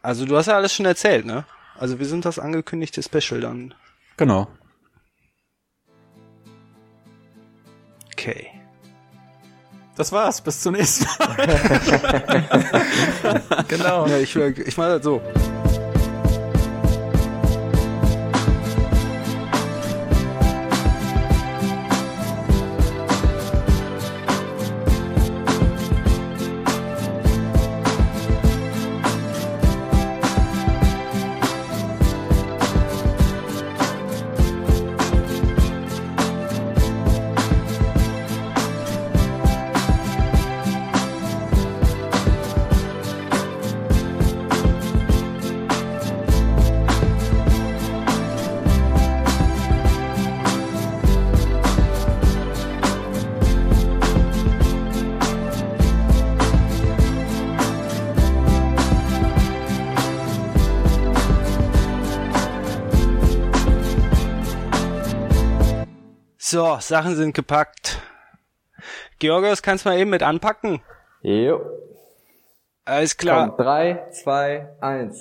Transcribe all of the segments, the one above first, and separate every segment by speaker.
Speaker 1: Also du hast ja alles schon erzählt, ne? Also wir sind das angekündigte Special dann.
Speaker 2: Genau.
Speaker 1: Okay.
Speaker 2: Das war's, bis zum nächsten Mal.
Speaker 1: Genau. Ja, ich mach das so. So, Sachen sind gepackt. Georgios, kannst du mal eben mit anpacken?
Speaker 3: Jo.
Speaker 1: Alles klar.
Speaker 3: Komm, 3, 2, 1.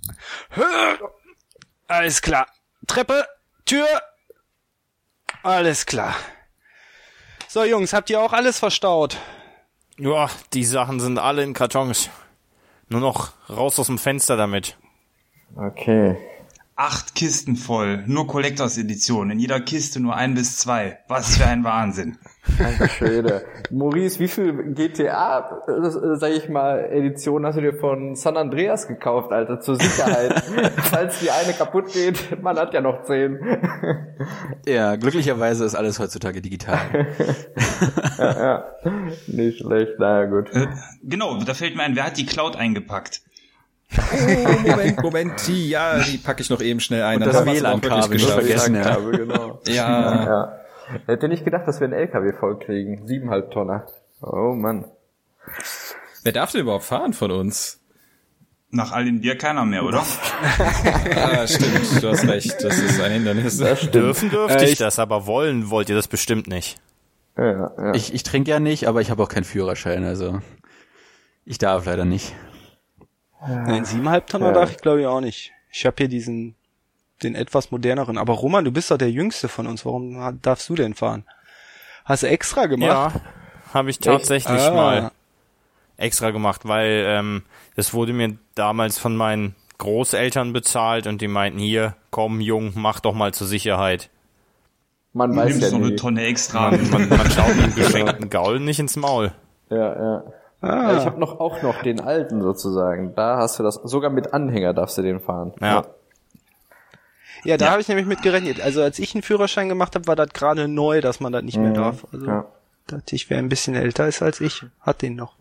Speaker 1: Alles klar. Treppe, Tür. Alles klar. So, Jungs, habt ihr auch alles verstaut?
Speaker 4: Ja, die Sachen sind alle in Kartons. Nur noch raus aus dem Fenster damit.
Speaker 3: Okay.
Speaker 5: 8 Kisten voll, nur Collectors Edition, in jeder Kiste nur 1 bis 2. Was für ein Wahnsinn.
Speaker 3: Alter Schwede. Maurice, wie viel GTA, sag ich mal, Edition hast du dir von San Andreas gekauft, Alter, zur Sicherheit? Falls die eine kaputt geht, man hat ja noch 10.
Speaker 2: Ja, glücklicherweise ist alles heutzutage digital.
Speaker 3: Ja. Nicht schlecht, naja, gut.
Speaker 5: Genau, da fällt mir ein, wer hat die Cloud eingepackt?
Speaker 6: Oh, Moment, ja, die packe ich noch eben schnell ein.
Speaker 2: Und
Speaker 6: dann
Speaker 2: das
Speaker 6: haben wir's auch
Speaker 2: WLAN-Kabel
Speaker 6: wirklich
Speaker 2: nicht
Speaker 6: geschafft.
Speaker 2: vergessen, ja.
Speaker 3: Genau.
Speaker 6: Ja.
Speaker 3: Hätte nicht gedacht, dass wir einen LKW voll kriegen. 7,5 Tonner. Oh Mann.
Speaker 6: Wer darf denn überhaupt fahren von uns?
Speaker 5: Nach all dem Bier keiner mehr, oder?
Speaker 6: Ah, stimmt, du hast recht, das ist ein Hindernis.
Speaker 4: Dürfte ich das, aber wollt ihr das bestimmt nicht.
Speaker 3: Ja.
Speaker 2: Ich trinke ja nicht, aber ich habe auch keinen Führerschein, also ich darf leider nicht.
Speaker 1: Nein, 7,5 Tonner darf ich glaube ich auch nicht. Ich habe hier den etwas moderneren. Aber Roman, du bist doch der Jüngste von uns. Warum darfst du denn fahren? Hast du extra gemacht?
Speaker 4: Ja, habe ich tatsächlich mal extra gemacht, weil das wurde mir damals von meinen Großeltern bezahlt und die meinten, hier, komm Jung, mach doch mal zur Sicherheit.
Speaker 3: Man
Speaker 5: Du
Speaker 3: weiß
Speaker 5: nimmst
Speaker 3: ja
Speaker 5: so eine
Speaker 3: nie.
Speaker 5: Tonne extra.
Speaker 4: Man schaut den geschenkten Gaul nicht ins Maul.
Speaker 3: Ja. Ich habe auch noch den alten sozusagen. Da hast du das, sogar mit Anhänger darfst du den fahren.
Speaker 1: Ja, da habe ich nämlich mit gerechnet. Also als ich einen Führerschein gemacht habe, war das gerade neu, dass man das nicht mehr darf. Also dachte ich, wer ein bisschen älter ist als ich, hat den noch.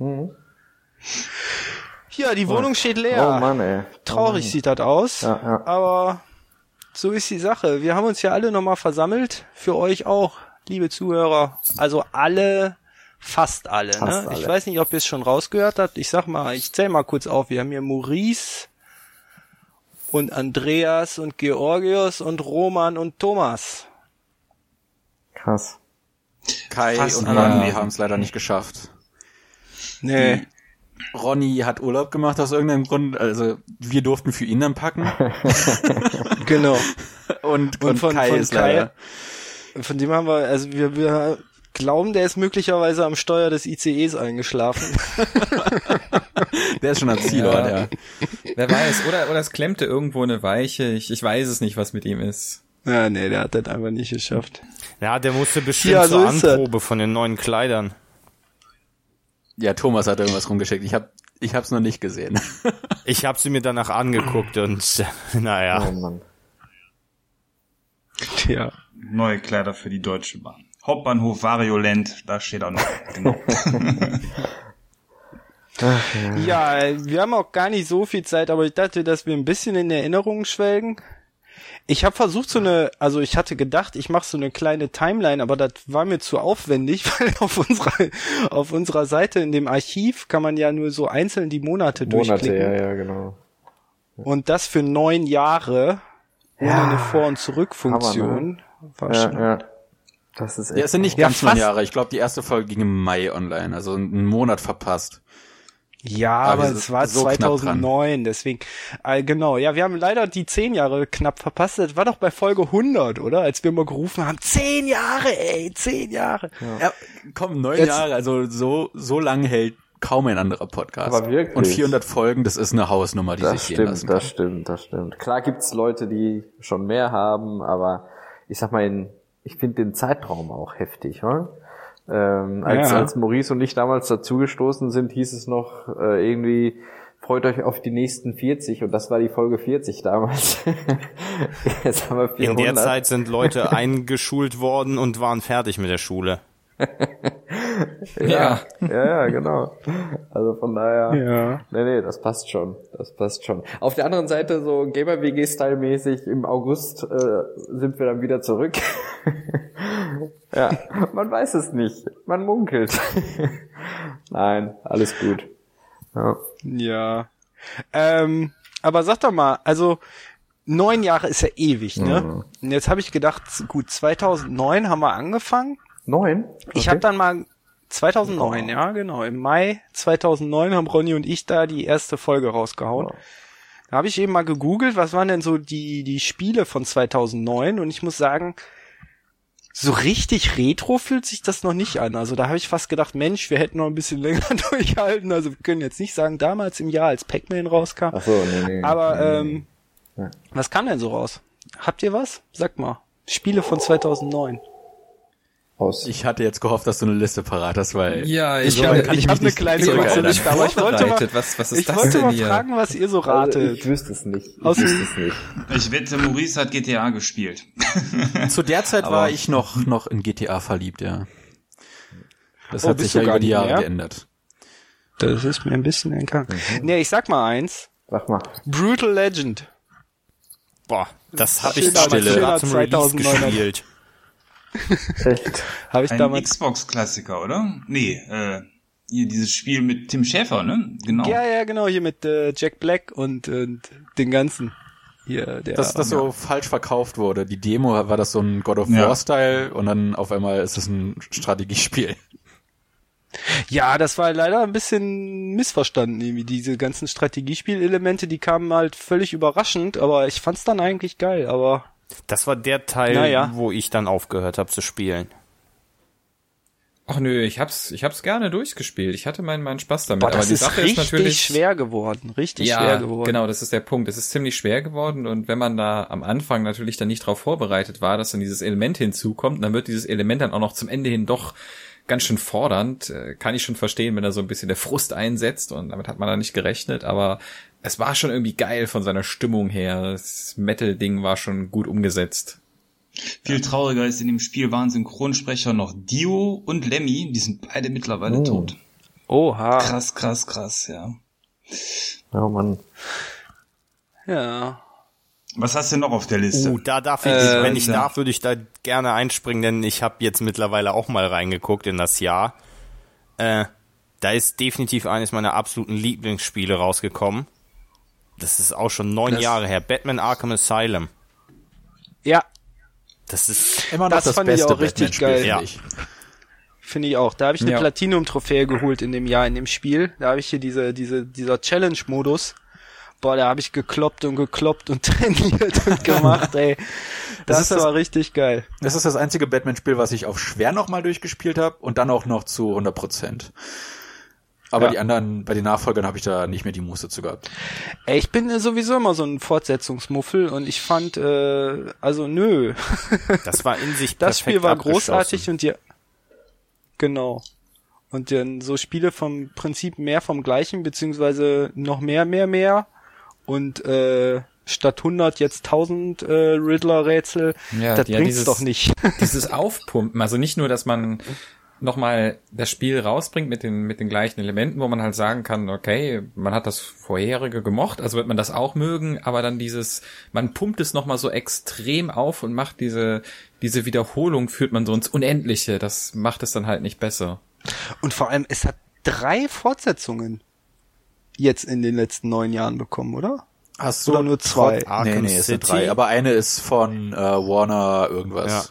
Speaker 1: Ja, die Wohnung steht leer.
Speaker 3: Oh Mann, ey.
Speaker 1: Traurig sieht das aus,
Speaker 3: Ja.
Speaker 1: aber so ist die Sache. Wir haben uns ja alle nochmal versammelt, für euch auch, liebe Zuhörer. Also fast alle. Ne? Ich weiß nicht, ob ihr es schon rausgehört habt. Ich sag mal, ich zähl mal kurz auf. Wir haben hier Maurice und Andreas und Georgios und Roman und Thomas.
Speaker 3: Krass.
Speaker 2: Kai
Speaker 5: Fast
Speaker 2: und
Speaker 5: alle
Speaker 2: Ronny
Speaker 5: anwesend.
Speaker 2: haben es leider nicht geschafft.
Speaker 1: Nee.
Speaker 2: Ronny hat Urlaub gemacht aus irgendeinem Grund, also wir durften für ihn dann packen.
Speaker 1: Genau.
Speaker 2: Und
Speaker 1: von
Speaker 2: Kai ist leider.
Speaker 1: Von dem haben wir, also wir glauben, der ist möglicherweise am Steuer des ICEs eingeschlafen.
Speaker 2: Der ist schon am Zielort, ja.
Speaker 6: Wer weiß, oder es klemmte irgendwo eine Weiche, ich weiß es nicht, was mit ihm ist.
Speaker 1: Ja, nee, der hat das einfach nicht geschafft.
Speaker 4: Ja, der musste bestimmt
Speaker 1: Ja, so
Speaker 4: zur
Speaker 1: ist das.
Speaker 4: Anprobe von den neuen Kleidern.
Speaker 2: Ja, Thomas hat irgendwas rumgeschickt. Ich hab's noch nicht gesehen.
Speaker 4: Ich habe sie mir danach angeguckt und naja.
Speaker 3: Oh Mann.
Speaker 1: Ja.
Speaker 5: Neue Kleider für die Deutsche Bahn. Hauptbahnhof Variolent, da steht auch noch. Genau.
Speaker 1: Ja, wir haben auch gar nicht so viel Zeit, aber ich dachte, dass wir ein bisschen in Erinnerungen schwelgen. Ich habe versucht ich hatte gedacht, ich mache so eine kleine Timeline, aber das war mir zu aufwendig, weil auf unserer Seite in dem Archiv kann man ja nur so einzeln die Monate durchklicken.
Speaker 3: Ja, genau.
Speaker 1: Und das für 9 Jahre ohne eine Vor- und Zurückfunktion. War schon.
Speaker 3: Ja. Das ist echt.
Speaker 2: Ja, es sind nicht
Speaker 1: Ja,
Speaker 2: ganz 9
Speaker 1: fast.
Speaker 2: Jahre. Ich glaube, die erste Folge ging im Mai online, also einen Monat verpasst.
Speaker 1: Ja, aber es war so 2009, deswegen, genau, ja, wir haben leider die 10 Jahre knapp verpasst, das war doch bei Folge 100, oder? Als wir mal gerufen haben, 10 Jahre, ey, 10 Jahre.
Speaker 2: Ja, komm, 9 Jahre, also so lang hält kaum ein anderer Podcast.
Speaker 3: Aber wirklich.
Speaker 2: Und 400 Folgen, das ist eine Hausnummer, die sich sehen lassen kann.
Speaker 3: Das stimmt. Klar gibt's Leute, die schon mehr haben, aber ich sag mal, ich finde den Zeitraum auch heftig, oder? Als Maurice und ich damals dazugestoßen sind, hieß es noch irgendwie, freut euch auf die nächsten 40 und das war die Folge 40 damals. Jetzt haben wir 400.
Speaker 4: In der Zeit sind Leute eingeschult worden und waren fertig mit der Schule.
Speaker 3: Ja, genau. Also von daher, nee, das passt schon. Auf der anderen Seite, so Gamer-WG-Style-mäßig, im August sind wir dann wieder zurück. Ja, man weiß es nicht. Man munkelt. Nein, alles gut.
Speaker 1: Ja. Aber sag doch mal, also 9 Jahre ist ja ewig, ne?
Speaker 3: Mhm.
Speaker 1: Und jetzt habe ich gedacht, gut, 2009 haben wir angefangen.
Speaker 3: 9? Okay.
Speaker 1: Ich habe dann mal 2009, ja, genau. Im Mai 2009 haben Ronny und ich da die erste Folge rausgehauen. Da habe ich eben mal gegoogelt, was waren denn so die Spiele von 2009 und ich muss sagen, so richtig retro fühlt sich das noch nicht an. Also da habe ich fast gedacht, Mensch, wir hätten noch ein bisschen länger durchhalten. Also wir können jetzt nicht sagen, damals im Jahr, als Pac-Man rauskam.
Speaker 3: Ach so, nee.
Speaker 1: Aber was kam denn so raus? Habt ihr was? Sagt mal. Spiele von 2009.
Speaker 2: Ich hatte jetzt gehofft, dass du eine Liste parat hast, weil
Speaker 6: ja,
Speaker 1: ich habe eine kleine Liste, aber ich wollte mal,
Speaker 6: was ist
Speaker 1: ich
Speaker 6: das
Speaker 1: wollte
Speaker 6: denn
Speaker 1: mal
Speaker 6: hier?
Speaker 1: fragen, was ihr so ratet.
Speaker 3: Also ich wüsste es nicht.
Speaker 5: Ich wette, Maurice hat GTA gespielt.
Speaker 2: Zu der Zeit war ich noch in GTA verliebt, ja. Das hat sich ja über die Jahre geändert.
Speaker 1: Das ist mir ein bisschen entgangen. Nee, ich sag mal eins.
Speaker 3: Sag mal.
Speaker 1: Brutal Legend.
Speaker 4: Boah, das habe ich damals zum Release gespielt.
Speaker 3: Echt?
Speaker 1: Habe ich
Speaker 5: Ein
Speaker 1: damals
Speaker 5: Xbox-Klassiker, oder? Nee, hier dieses Spiel mit Tim Schäfer, ne? Genau.
Speaker 1: Ja, genau, hier mit Jack Black und den ganzen. Hier,
Speaker 2: dass das so falsch verkauft wurde. Die Demo war das so ein God of War-Style und dann auf einmal ist es ein Strategiespiel.
Speaker 1: Ja, das war leider ein bisschen missverstanden irgendwie. Diese ganzen Strategiespielelemente, die kamen halt völlig überraschend, aber ich fand's dann eigentlich geil, aber...
Speaker 4: Das war der Teil, wo ich dann aufgehört habe zu spielen.
Speaker 6: Ach nö, ich hab's gerne durchgespielt. Ich hatte meinen Spaß damit.
Speaker 1: Boah, das
Speaker 6: aber die
Speaker 1: ist
Speaker 6: Sache
Speaker 1: richtig
Speaker 6: ist natürlich
Speaker 1: schwer geworden. Schwer geworden.
Speaker 6: Genau, das ist der Punkt. Es ist ziemlich schwer geworden und wenn man da am Anfang natürlich dann nicht drauf vorbereitet war, dass dann dieses Element hinzukommt, dann wird dieses Element dann auch noch zum Ende hin doch ganz schön fordernd. Kann ich schon verstehen, wenn da so ein bisschen der Frust einsetzt und damit hat man da nicht gerechnet, aber es war schon irgendwie geil von seiner Stimmung her. Das Metal-Ding war schon gut umgesetzt.
Speaker 5: Viel trauriger ist, in dem Spiel waren Synchronsprecher noch Dio und Lemmy, die sind beide mittlerweile tot.
Speaker 1: Oha.
Speaker 5: Krass, ja.
Speaker 3: Oh Mann.
Speaker 1: Ja.
Speaker 5: Was hast du noch auf der Liste?
Speaker 4: Da darf ich, wenn ich darf, würde ich da gerne einspringen, denn ich habe jetzt mittlerweile auch mal reingeguckt in das Jahr. Da ist definitiv eines meiner absoluten Lieblingsspiele rausgekommen. Das ist auch schon 9 Jahre her. Batman Arkham Asylum.
Speaker 1: Ja.
Speaker 4: Das ist
Speaker 2: immer noch das
Speaker 1: fand
Speaker 2: beste
Speaker 1: ich auch richtig geil.
Speaker 2: Finde
Speaker 4: Ja.
Speaker 2: ich.
Speaker 1: Finde ich auch. Da habe ich eine Platinum-Trophäe geholt in dem Jahr, in dem Spiel. Da habe ich hier dieser Challenge-Modus. Boah, da habe ich gekloppt und trainiert und gemacht, ey. Das war richtig geil.
Speaker 2: Das ist das einzige Batman-Spiel, was ich auf schwer nochmal durchgespielt habe und dann auch noch zu 100%. Aber die anderen, bei den Nachfolgern habe ich da nicht mehr die Muße zu gehabt.
Speaker 1: Ey, ich bin sowieso immer so ein Fortsetzungsmuffel und ich fand, also nö.
Speaker 4: Das war in sich
Speaker 1: Das Spiel war
Speaker 4: abgeschlossen.
Speaker 1: großartig und genau. Und dann so Spiele vom Prinzip mehr vom Gleichen, beziehungsweise noch mehr und statt 100 jetzt 1000 Riddler-Rätsel, das bringt's doch nicht.
Speaker 6: Dieses Aufpumpen, also nicht nur, dass man nochmal das Spiel rausbringt mit den gleichen Elementen, wo man halt sagen kann, okay, man hat das vorherige gemocht, also wird man das auch mögen, aber dann man pumpt es nochmal so extrem auf und macht diese Wiederholung, führt man so ins Unendliche, das macht es dann halt nicht besser.
Speaker 1: Und vor allem, es hat 3 Fortsetzungen jetzt in den letzten 9 Jahren bekommen, oder?
Speaker 2: Hast du
Speaker 1: oder nur 2?
Speaker 2: Nee, es sind 3, aber eine ist von Warner irgendwas.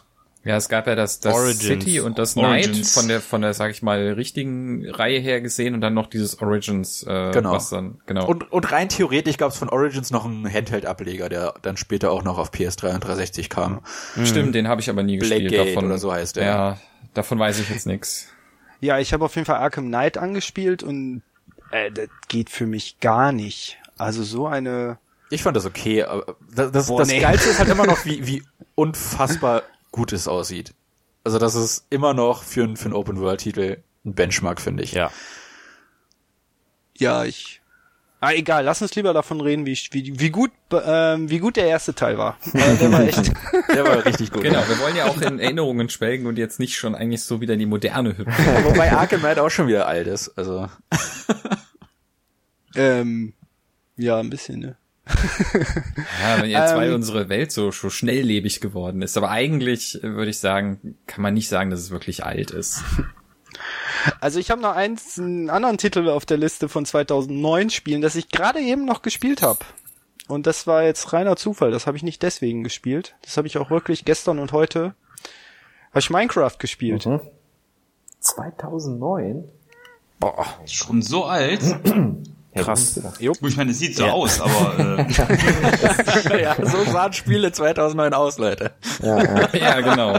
Speaker 6: Ja, es gab ja das City und das Night von der, sag ich mal, richtigen Reihe her gesehen und dann noch dieses Origins,
Speaker 2: genau.
Speaker 6: Was dann, genau.
Speaker 2: Und rein theoretisch gab es von Origins noch einen Handheld-Ableger, der dann später auch noch auf PS3 und 360 kam.
Speaker 6: Stimmt, den habe ich aber nie gespielt.
Speaker 2: Blackgate
Speaker 6: davon,
Speaker 2: oder so heißt der.
Speaker 6: Ja, davon weiß ich jetzt nix.
Speaker 1: Ja, ich habe auf jeden Fall Arkham Knight angespielt und das geht für mich gar nicht. Also so eine...
Speaker 2: Ich fand das okay, aber das Geilste ist halt immer noch, wie unfassbar gut es aussieht. Also das ist immer noch für einen Open-World-Titel ein Benchmark, finde ich.
Speaker 4: Ja.
Speaker 1: Ja, egal, lass uns lieber davon reden, wie gut der erste Teil war. Der war echt.
Speaker 2: Der war richtig gut.
Speaker 6: Genau, wir wollen ja auch in Erinnerungen schwelgen und jetzt nicht schon eigentlich so wieder in die Moderne hüpfen.
Speaker 2: Wobei Arkham Knight auch schon wieder alt ist, also.
Speaker 1: Ja, ein bisschen, ne?
Speaker 6: Ja, wenn jetzt, weil unsere Welt so schnelllebig geworden ist. Aber eigentlich würde ich sagen, kann man nicht sagen, dass es wirklich alt ist.
Speaker 1: Also ich habe noch einen anderen Titel auf der Liste von 2009 Spielen, das ich gerade eben noch gespielt habe. Und das war jetzt reiner Zufall, das habe ich nicht deswegen gespielt. Das habe ich auch wirklich gestern und heute, habe ich Minecraft gespielt.
Speaker 3: 2009?
Speaker 5: Boah, schon so alt?
Speaker 4: Krass.
Speaker 5: Ich meine, es sieht so aus, aber
Speaker 2: ja, so sahen Spiele 2009 aus, Leute.
Speaker 6: Ja, genau.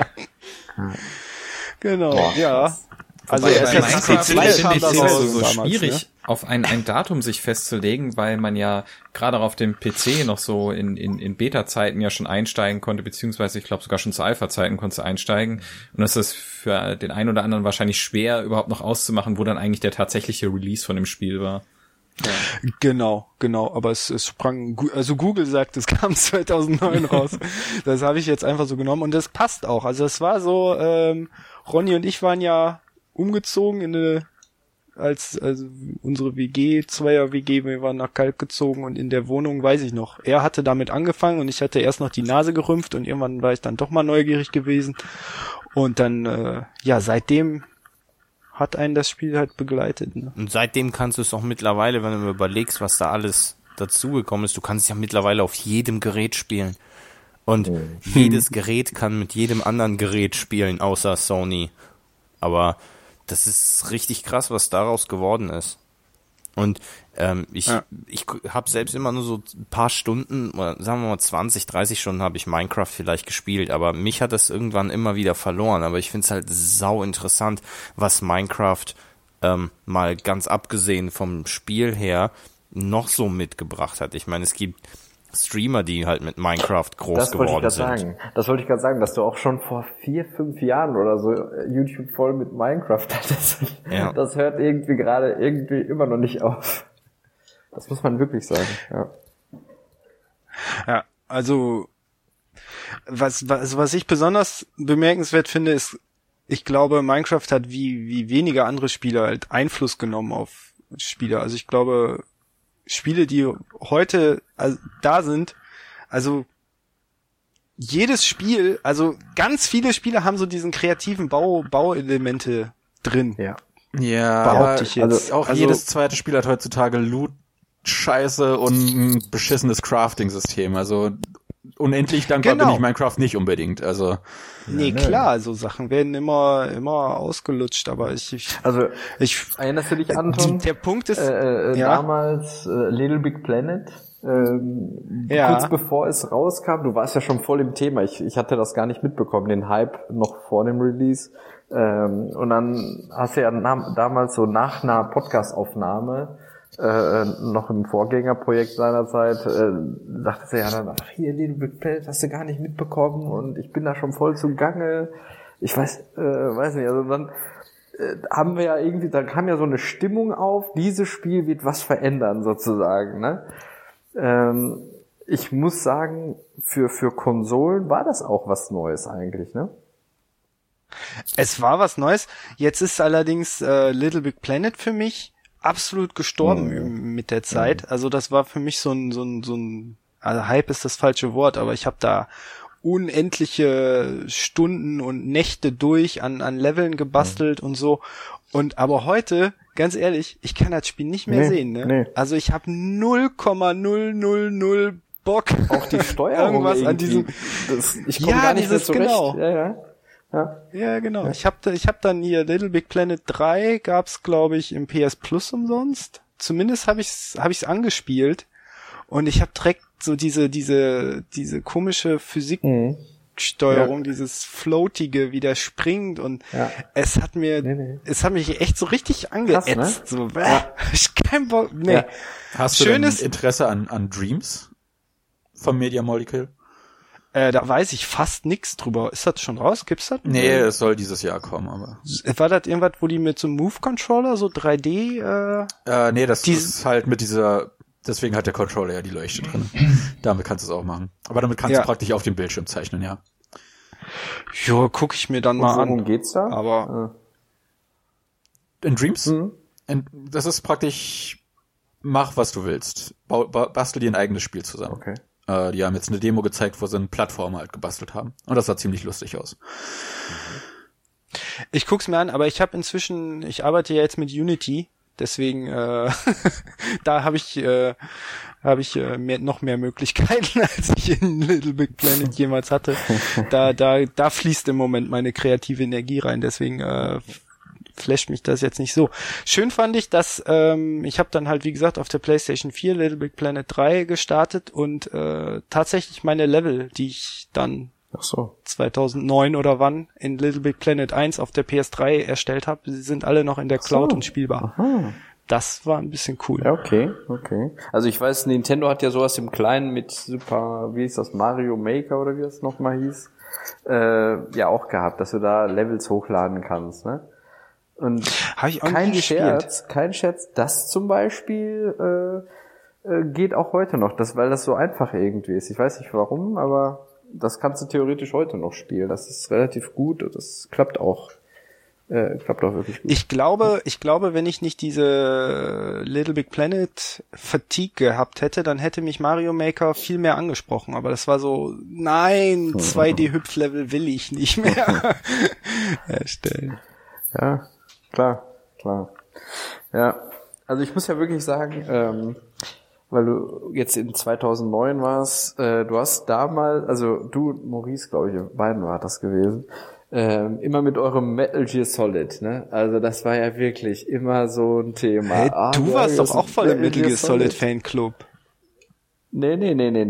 Speaker 1: Genau,
Speaker 3: Boah,
Speaker 1: ja. Also
Speaker 6: Bei Minecraft finde ich so
Speaker 1: damals,
Speaker 6: schwierig,
Speaker 1: ne?
Speaker 6: auf ein Datum sich festzulegen, weil man ja gerade auf dem PC noch so in Beta-Zeiten ja schon einsteigen konnte, beziehungsweise ich glaube sogar schon zu Alpha-Zeiten konntest du einsteigen. Und das ist für den einen oder anderen wahrscheinlich schwer, überhaupt noch auszumachen, wo dann eigentlich der tatsächliche Release von dem Spiel war.
Speaker 1: Ja. Genau, aber es sprang, also Google sagt, es kam 2009 raus. Das habe ich jetzt einfach so genommen und das passt auch. Also es war so, Ronny und ich waren ja umgezogen also unsere WG, Zweier-WG, wir waren nach Kalk gezogen und in der Wohnung, weiß ich noch, er hatte damit angefangen und ich hatte erst noch die Nase gerümpft und irgendwann war ich dann doch mal neugierig gewesen und dann, seitdem hat einen das Spiel halt begleitet. Ne?
Speaker 4: Und seitdem kannst du es auch mittlerweile, wenn du mir überlegst, was da alles dazugekommen ist, du kannst es ja mittlerweile auf jedem Gerät spielen. Und jedes Gerät kann mit jedem anderen Gerät spielen, außer Sony. Aber das ist richtig krass, was daraus geworden ist. Und ich habe selbst immer nur so ein paar Stunden, oder sagen wir mal 20, 30 Stunden habe ich Minecraft vielleicht gespielt, aber mich hat das irgendwann immer wieder verloren. Aber ich finde es halt sau interessant, was Minecraft mal ganz abgesehen vom Spiel her noch so mitgebracht hat. Ich meine, es gibt Streamer, die halt mit Minecraft groß geworden sind.
Speaker 3: Das wollte ich gerade sagen, dass du auch schon vor 4, 5 Jahren oder so YouTube voll mit Minecraft hattest. Ja. Das hört irgendwie immer noch nicht auf. Das muss man wirklich sagen, ja.
Speaker 1: Ja, also was ich besonders bemerkenswert finde, ist, ich glaube, Minecraft hat wie weniger andere Spiele halt Einfluss genommen auf Spiele. Also ich glaube, Spiele, die heute da sind, also jedes Spiel, also ganz viele Spiele haben so diesen kreativen Bauelemente drin.
Speaker 2: Ja,
Speaker 1: behaupte ich jetzt.
Speaker 2: Also jedes zweite Spiel hat heutzutage Loot-Scheiße und ein beschissenes Crafting-System. Also unendlich dankbar bin ich Minecraft nicht unbedingt. Also
Speaker 1: nee, klar, so Sachen werden immer ausgelutscht, aber ich
Speaker 3: erinnerst du dich, Anton?
Speaker 1: Der Punkt ist
Speaker 3: damals Little Big Planet, kurz bevor es rauskam, du warst ja schon voll im Thema, ich hatte das gar nicht mitbekommen, den Hype noch vor dem Release, und dann hast du ja damals so nach einer Podcast-Aufnahme noch im Vorgängerprojekt seinerzeit, dachte sie ja dann, ach hier, Little Big Planet hast du gar nicht mitbekommen und ich bin da schon voll zugange. Ich weiß nicht, also dann haben wir ja irgendwie, da kam ja so eine Stimmung auf, dieses Spiel wird was verändern sozusagen, ne? Ich muss sagen, für Konsolen war das auch was Neues eigentlich, ne?
Speaker 1: Es war was Neues. Jetzt ist allerdings Little Big Planet für mich absolut gestorben mit der Zeit. Also das war für mich so ein also Hype ist das falsche Wort, aber ich habe da unendliche Stunden und Nächte durch an Leveln gebastelt und so. Und aber heute, ganz ehrlich, ich kann das Spiel nicht mehr sehen, ne? Nee. Also ich habe 0,000 Bock.
Speaker 3: Auch die Steuerung
Speaker 1: irgendwas an diesem.
Speaker 3: Ich komme gar nicht mehr zurecht.
Speaker 1: Genau.
Speaker 3: Ja.
Speaker 1: Ja, genau. Ja. Ich hab dann hier Little Big Planet 3 gab's, glaube ich, im PS Plus umsonst. Zumindest hab ich's angespielt. Und ich hab direkt so diese komische Physiksteuerung, dieses Floatige, wie der springt, und es hat mich echt so richtig angeätzt. Krass, ne? So, ich kein Bock. Nee. Ja.
Speaker 2: Hast du denn Interesse an Dreams vom Media Molecule?
Speaker 1: Da weiß ich fast nichts drüber. Ist das schon raus? Gibt's das?
Speaker 2: Nee, es soll dieses Jahr kommen, aber.
Speaker 1: War das irgendwas, wo die mit so einem Move-Controller, so 3D,
Speaker 2: nee, das ist halt mit dieser, deswegen hat der Controller ja die Leuchte drin. Damit kannst du es auch machen. Aber damit kannst du praktisch auf dem Bildschirm zeichnen, ja.
Speaker 1: Jo, guck ich mir dann mal an.
Speaker 3: Worum geht's da?
Speaker 1: Aber.
Speaker 2: In Dreams? Das ist praktisch, mach was du willst. Bastel dir ein eigenes Spiel zusammen.
Speaker 3: Okay.
Speaker 2: Die haben jetzt eine Demo gezeigt, wo sie eine Plattform halt gebastelt haben. Und das sah ziemlich lustig aus.
Speaker 1: Ich guck's mir an, aber ich arbeite ja jetzt mit Unity, deswegen da habe ich noch mehr Möglichkeiten, als ich in Little Big Planet jemals hatte. Da fließt im Moment meine kreative Energie rein, deswegen flasht mich das jetzt nicht so. Schön fand ich, dass ich habe dann halt, wie gesagt, auf der PlayStation 4 Little Big Planet 3 gestartet und tatsächlich meine Level, die ich dann 2009 oder wann in Little Big Planet 1 auf der PS3 erstellt habe, sie sind alle noch in der Cloud und spielbar. Aha. Das war ein bisschen cool.
Speaker 3: Ja, okay. Also ich weiß, Nintendo hat ja sowas im Kleinen mit wie hieß das, Mario Maker oder wie das nochmal hieß, ja auch gehabt, dass du da Levels hochladen kannst, ne? Und kein Scherz, das zum Beispiel geht auch heute noch, weil das so einfach irgendwie ist. Ich weiß nicht warum, aber das kannst du theoretisch heute noch spielen. Das ist relativ gut und das klappt auch wirklich gut.
Speaker 1: Ich glaube, wenn ich nicht diese Little Big Planet Fatigue gehabt hätte, dann hätte mich Mario Maker viel mehr angesprochen. Aber das war so, nein, 2D-Hüpflevel will ich nicht mehr erstellen.
Speaker 3: Ja. Klar. Ja, also ich muss ja wirklich sagen, weil du jetzt in 2009 warst, du hast damals, also du und Maurice, glaube ich, beiden war das gewesen, immer mit eurem Metal Gear Solid, ne? Also das war ja wirklich immer so ein Thema.
Speaker 1: Hey, du warst doch auch voll im Metal Gear Solid Fanclub.
Speaker 3: Nee.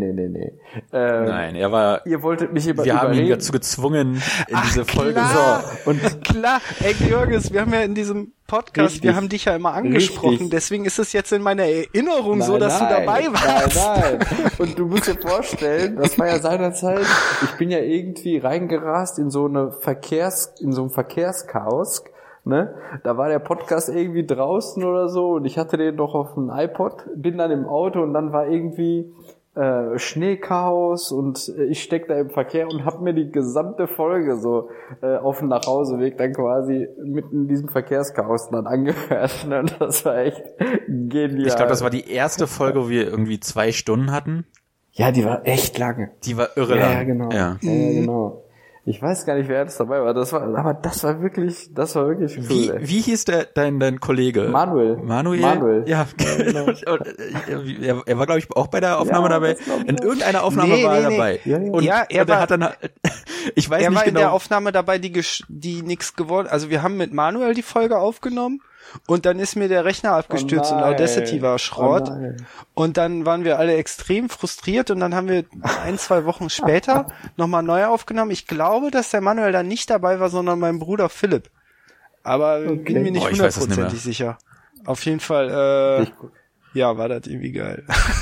Speaker 2: Nein, er war.
Speaker 3: Ihr wolltet mich
Speaker 2: überreden. Wir haben ihn dazu gezwungen in diese Folge.
Speaker 1: Klar. So. Und klar, ey Jürgens, wir haben ja in diesem Podcast, wir haben dich ja immer angesprochen, deswegen ist es jetzt in meiner Erinnerung du dabei warst.
Speaker 3: Nein. Und du musst dir vorstellen, das war ja seinerzeit, ich bin ja irgendwie reingerast in so einem Verkehrschaos. Ne? Da war der Podcast irgendwie draußen oder so und ich hatte den doch auf dem iPod, bin dann im Auto und dann war irgendwie Schneechaos und ich steck da im Verkehr und hab mir die gesamte Folge so auf dem Nachhauseweg dann quasi mitten in diesem Verkehrschaos dann angehört. Ne? Und das war echt genial.
Speaker 2: Ich glaube, das war die erste Folge, wo wir irgendwie 2 Stunden hatten.
Speaker 3: Ja, die war echt lange.
Speaker 2: Die war irre lang.
Speaker 3: Ja, genau. Ja, genau. Ich weiß gar nicht, wer das dabei war. Das war wirklich cool.
Speaker 2: Wie hieß dein Kollege?
Speaker 3: Manuel?
Speaker 2: Ja, genau. Er war, glaube ich, auch bei der Aufnahme dabei. In irgendeiner Aufnahme war er dabei.
Speaker 1: Und er hat dann, ich weiß nicht genau. Er war in der Aufnahme dabei, die nix geworden. Also wir haben mit Manuel die Folge aufgenommen. Und dann ist mir der Rechner abgestürzt und Audacity war Schrott. Und dann waren wir alle extrem frustriert und dann haben wir 1-2 Wochen später nochmal neu aufgenommen. Ich glaube, dass der Manuel dann nicht dabei war, sondern mein Bruder Philipp. Aber bin mir nicht 100% sicher. Auf jeden Fall, ja, war das irgendwie geil.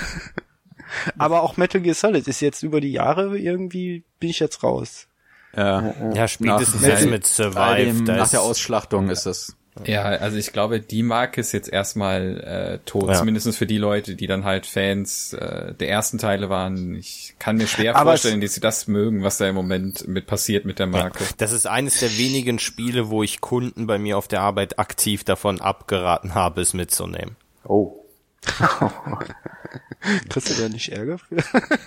Speaker 1: Aber auch Metal Gear Solid ist jetzt über die Jahre irgendwie, bin ich jetzt raus.
Speaker 4: Ja, spätestens jetzt mit Survive.
Speaker 2: Nach der Ausschlachtung ist das.
Speaker 6: Ja, also ich glaube, die Marke ist jetzt erstmal tot, zumindest für die Leute, die dann halt Fans der ersten Teile waren. Ich kann mir schwer vorstellen, dass sie das mögen, was da im Moment mit passiert mit der Marke.
Speaker 4: Das ist eines der wenigen Spiele, wo ich Kunden bei mir auf der Arbeit aktiv davon abgeraten habe, es mitzunehmen.
Speaker 3: Oh.
Speaker 1: Kriegst du da nicht Ärger für?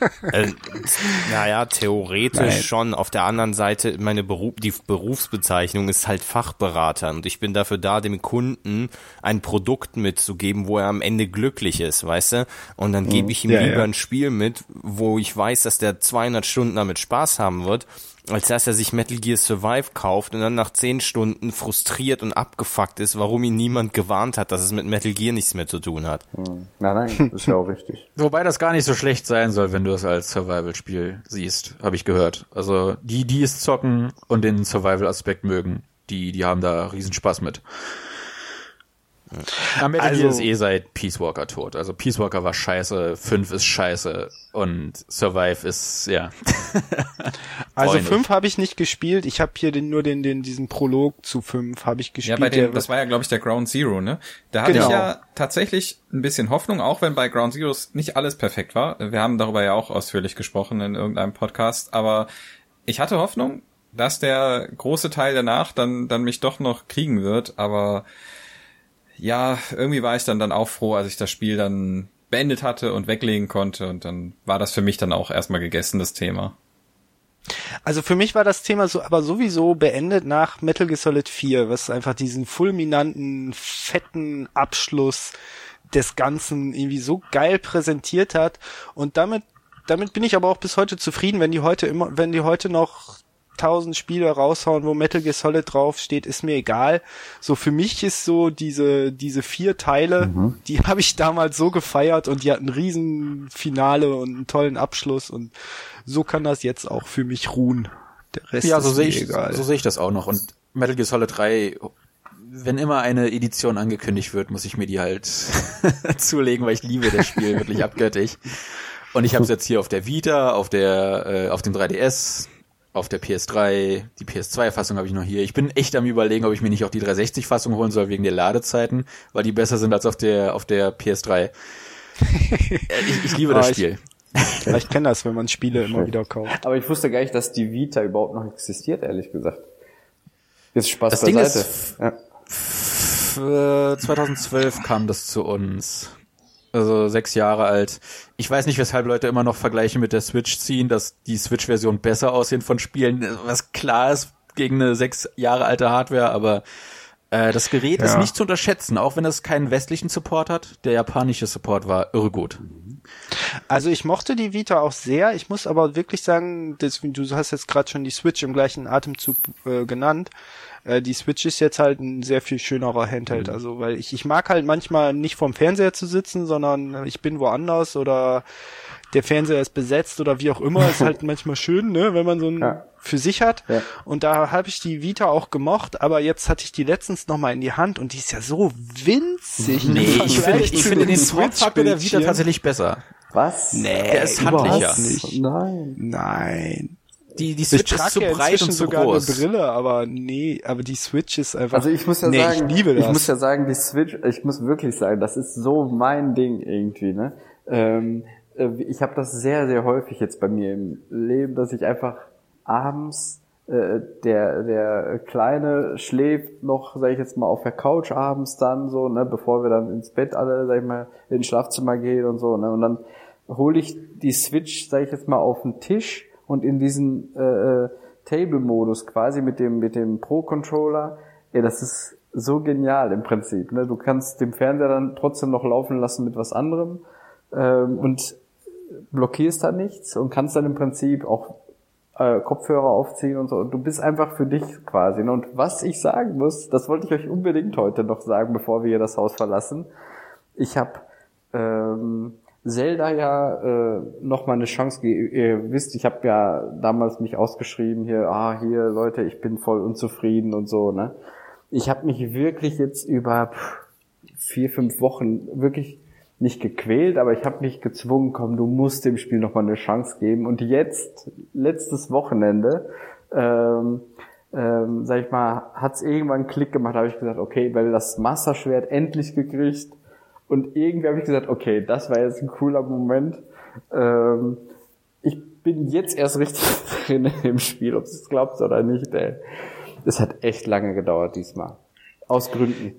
Speaker 4: Naja, theoretisch schon. Auf der anderen Seite, die Berufsbezeichnung ist halt Fachberater und ich bin dafür da, dem Kunden ein Produkt mitzugeben, wo er am Ende glücklich ist, weißt du? Und dann gebe ich ihm lieber ein Spiel mit, wo ich weiß, dass der 200 Stunden damit Spaß haben wird, als dass er sich Metal Gear Survive kauft und dann nach 10 Stunden frustriert und abgefuckt ist, warum ihn niemand gewarnt hat, dass es mit Metal Gear nichts mehr zu tun hat.
Speaker 3: Nein, ist ja auch richtig.
Speaker 2: Wobei das gar nicht so schlecht sein soll, wenn du es als Survival-Spiel siehst, habe ich gehört. Also die es zocken und den Survival-Aspekt mögen, die haben da riesen Spaß mit. Metal Gear ist seit Peace Walker tot. Also Peace Walker war scheiße, 5 ist scheiße und Survive ist, ja.
Speaker 1: Also 5 habe ich nicht gespielt. Ich habe hier diesen Prolog zu 5 habe ich gespielt.
Speaker 6: Ja, das war ja, glaube ich, der Ground Zero, ne? Da hatte ich ja tatsächlich ein bisschen Hoffnung, auch wenn bei Ground Zeroes nicht alles perfekt war. Wir haben darüber ja auch ausführlich gesprochen in irgendeinem Podcast, aber ich hatte Hoffnung, dass der große Teil danach dann mich doch noch kriegen wird, aber ja, irgendwie war ich dann auch froh, als ich das Spiel dann beendet hatte und weglegen konnte und dann war das für mich dann auch erstmal gegessen, das Thema.
Speaker 1: Also für mich war das Thema aber sowieso beendet nach Metal Gear Solid 4, was einfach diesen fulminanten, fetten Abschluss des Ganzen irgendwie so geil präsentiert hat und damit bin ich aber auch bis heute zufrieden, wenn die heute noch 1000 Spiele raushauen, wo Metal Gear Solid draufsteht, ist mir egal. So für mich ist so diese 4 Teile, die habe ich damals so gefeiert und die hatten ein riesen Finale und einen tollen Abschluss und so kann das jetzt auch für mich ruhen. Der Rest ist mir egal.
Speaker 2: So sehe ich das auch noch und Metal Gear Solid 3, wenn immer eine Edition angekündigt wird, muss ich mir die halt zulegen, weil ich liebe das Spiel wirklich abgöttisch. Und ich habe es jetzt hier auf der Vita, auf dem 3DS, auf der PS3, die PS2-Fassung habe ich noch hier. Ich bin echt am Überlegen, ob ich mir nicht auch die 360-Fassung holen soll wegen der Ladezeiten, weil die besser sind als auf der PS3. Ich liebe das Spiel.
Speaker 1: Ich kenne das, wenn man Spiele immer wieder kauft.
Speaker 3: Aber ich wusste gar nicht, dass die Vita überhaupt noch existiert, ehrlich gesagt. Jetzt Spaß
Speaker 2: das
Speaker 3: beiseite.
Speaker 2: Ding ist, 2012 kam das zu uns. Also 6 Jahre alt. Ich weiß nicht, weshalb Leute immer noch Vergleiche mit der Switch ziehen, dass die Switch-Version besser aussehen von Spielen, was klar ist gegen eine 6 Jahre alte Hardware, aber das Gerät ist nicht zu unterschätzen, auch wenn es keinen westlichen Support hat. Der japanische Support war irre gut.
Speaker 1: Also ich mochte die Vita auch sehr. Ich muss aber wirklich sagen, du hast jetzt gerade schon die Switch im gleichen Atemzug genannt. Die Switch ist jetzt halt ein sehr viel schönerer Handheld, also weil ich mag halt manchmal nicht vorm Fernseher zu sitzen, sondern ich bin woanders oder der Fernseher ist besetzt oder wie auch immer, ist halt manchmal schön, ne, wenn man so ein für sich hat. Ja. Und da habe ich die Vita auch gemocht, aber jetzt hatte ich die letztens nochmal in die Hand und die ist ja so winzig.
Speaker 2: Nee, ich finde den Switch-Faktor der Vita tatsächlich besser.
Speaker 3: Was?
Speaker 2: Nee, der ist handlicher.
Speaker 1: Nicht. Nein.
Speaker 2: Die Switch ist zu breit und zu
Speaker 1: sogar
Speaker 2: groß.
Speaker 1: Eine Brille, aber die Switch ist einfach.
Speaker 3: Also ich muss ja sagen,
Speaker 1: ich liebe das.
Speaker 3: Ich muss ja sagen, die Switch, ich muss wirklich sagen, das ist so mein Ding irgendwie, ne? Ich habe das sehr, sehr häufig jetzt bei mir im Leben, dass ich einfach abends, der Kleine schläft noch, sag ich jetzt mal, auf der Couch abends dann so, ne, bevor wir dann ins Bett alle, sag ich mal, ins Schlafzimmer gehen und so, ne? Und dann hole ich die Switch, sag ich jetzt mal, auf den Tisch und in diesen Table-Modus quasi mit dem Pro-Controller, das ist so genial im Prinzip. Ne? Du kannst den Fernseher dann trotzdem noch laufen lassen mit was anderem und blockierst da nichts und kannst dann im Prinzip auch Kopfhörer aufziehen und so. Und du bist einfach für dich quasi. Ne? Und was ich sagen muss, das wollte ich euch unbedingt heute noch sagen, bevor wir hier das Haus verlassen. Ich habe Zelda ja noch mal eine Chance gegeben. Ihr wisst, ich habe ja damals mich ausgeschrieben hier Leute, ich bin voll unzufrieden und so, ne? Ich habe mich wirklich jetzt über 4-5 Wochen wirklich nicht gequält, aber ich habe mich gezwungen, komm, du musst dem Spiel noch mal eine Chance geben. Und jetzt, letztes Wochenende, sag ich mal, hat's irgendwann einen Klick gemacht, da habe ich gesagt, okay, weil das Master Schwert endlich gekriegt. Und irgendwie habe ich gesagt, okay, das war jetzt ein cooler Moment. Ich bin jetzt erst richtig drin im Spiel, ob du es glaubst oder nicht, ey. Es hat echt lange gedauert diesmal. Aus Gründen.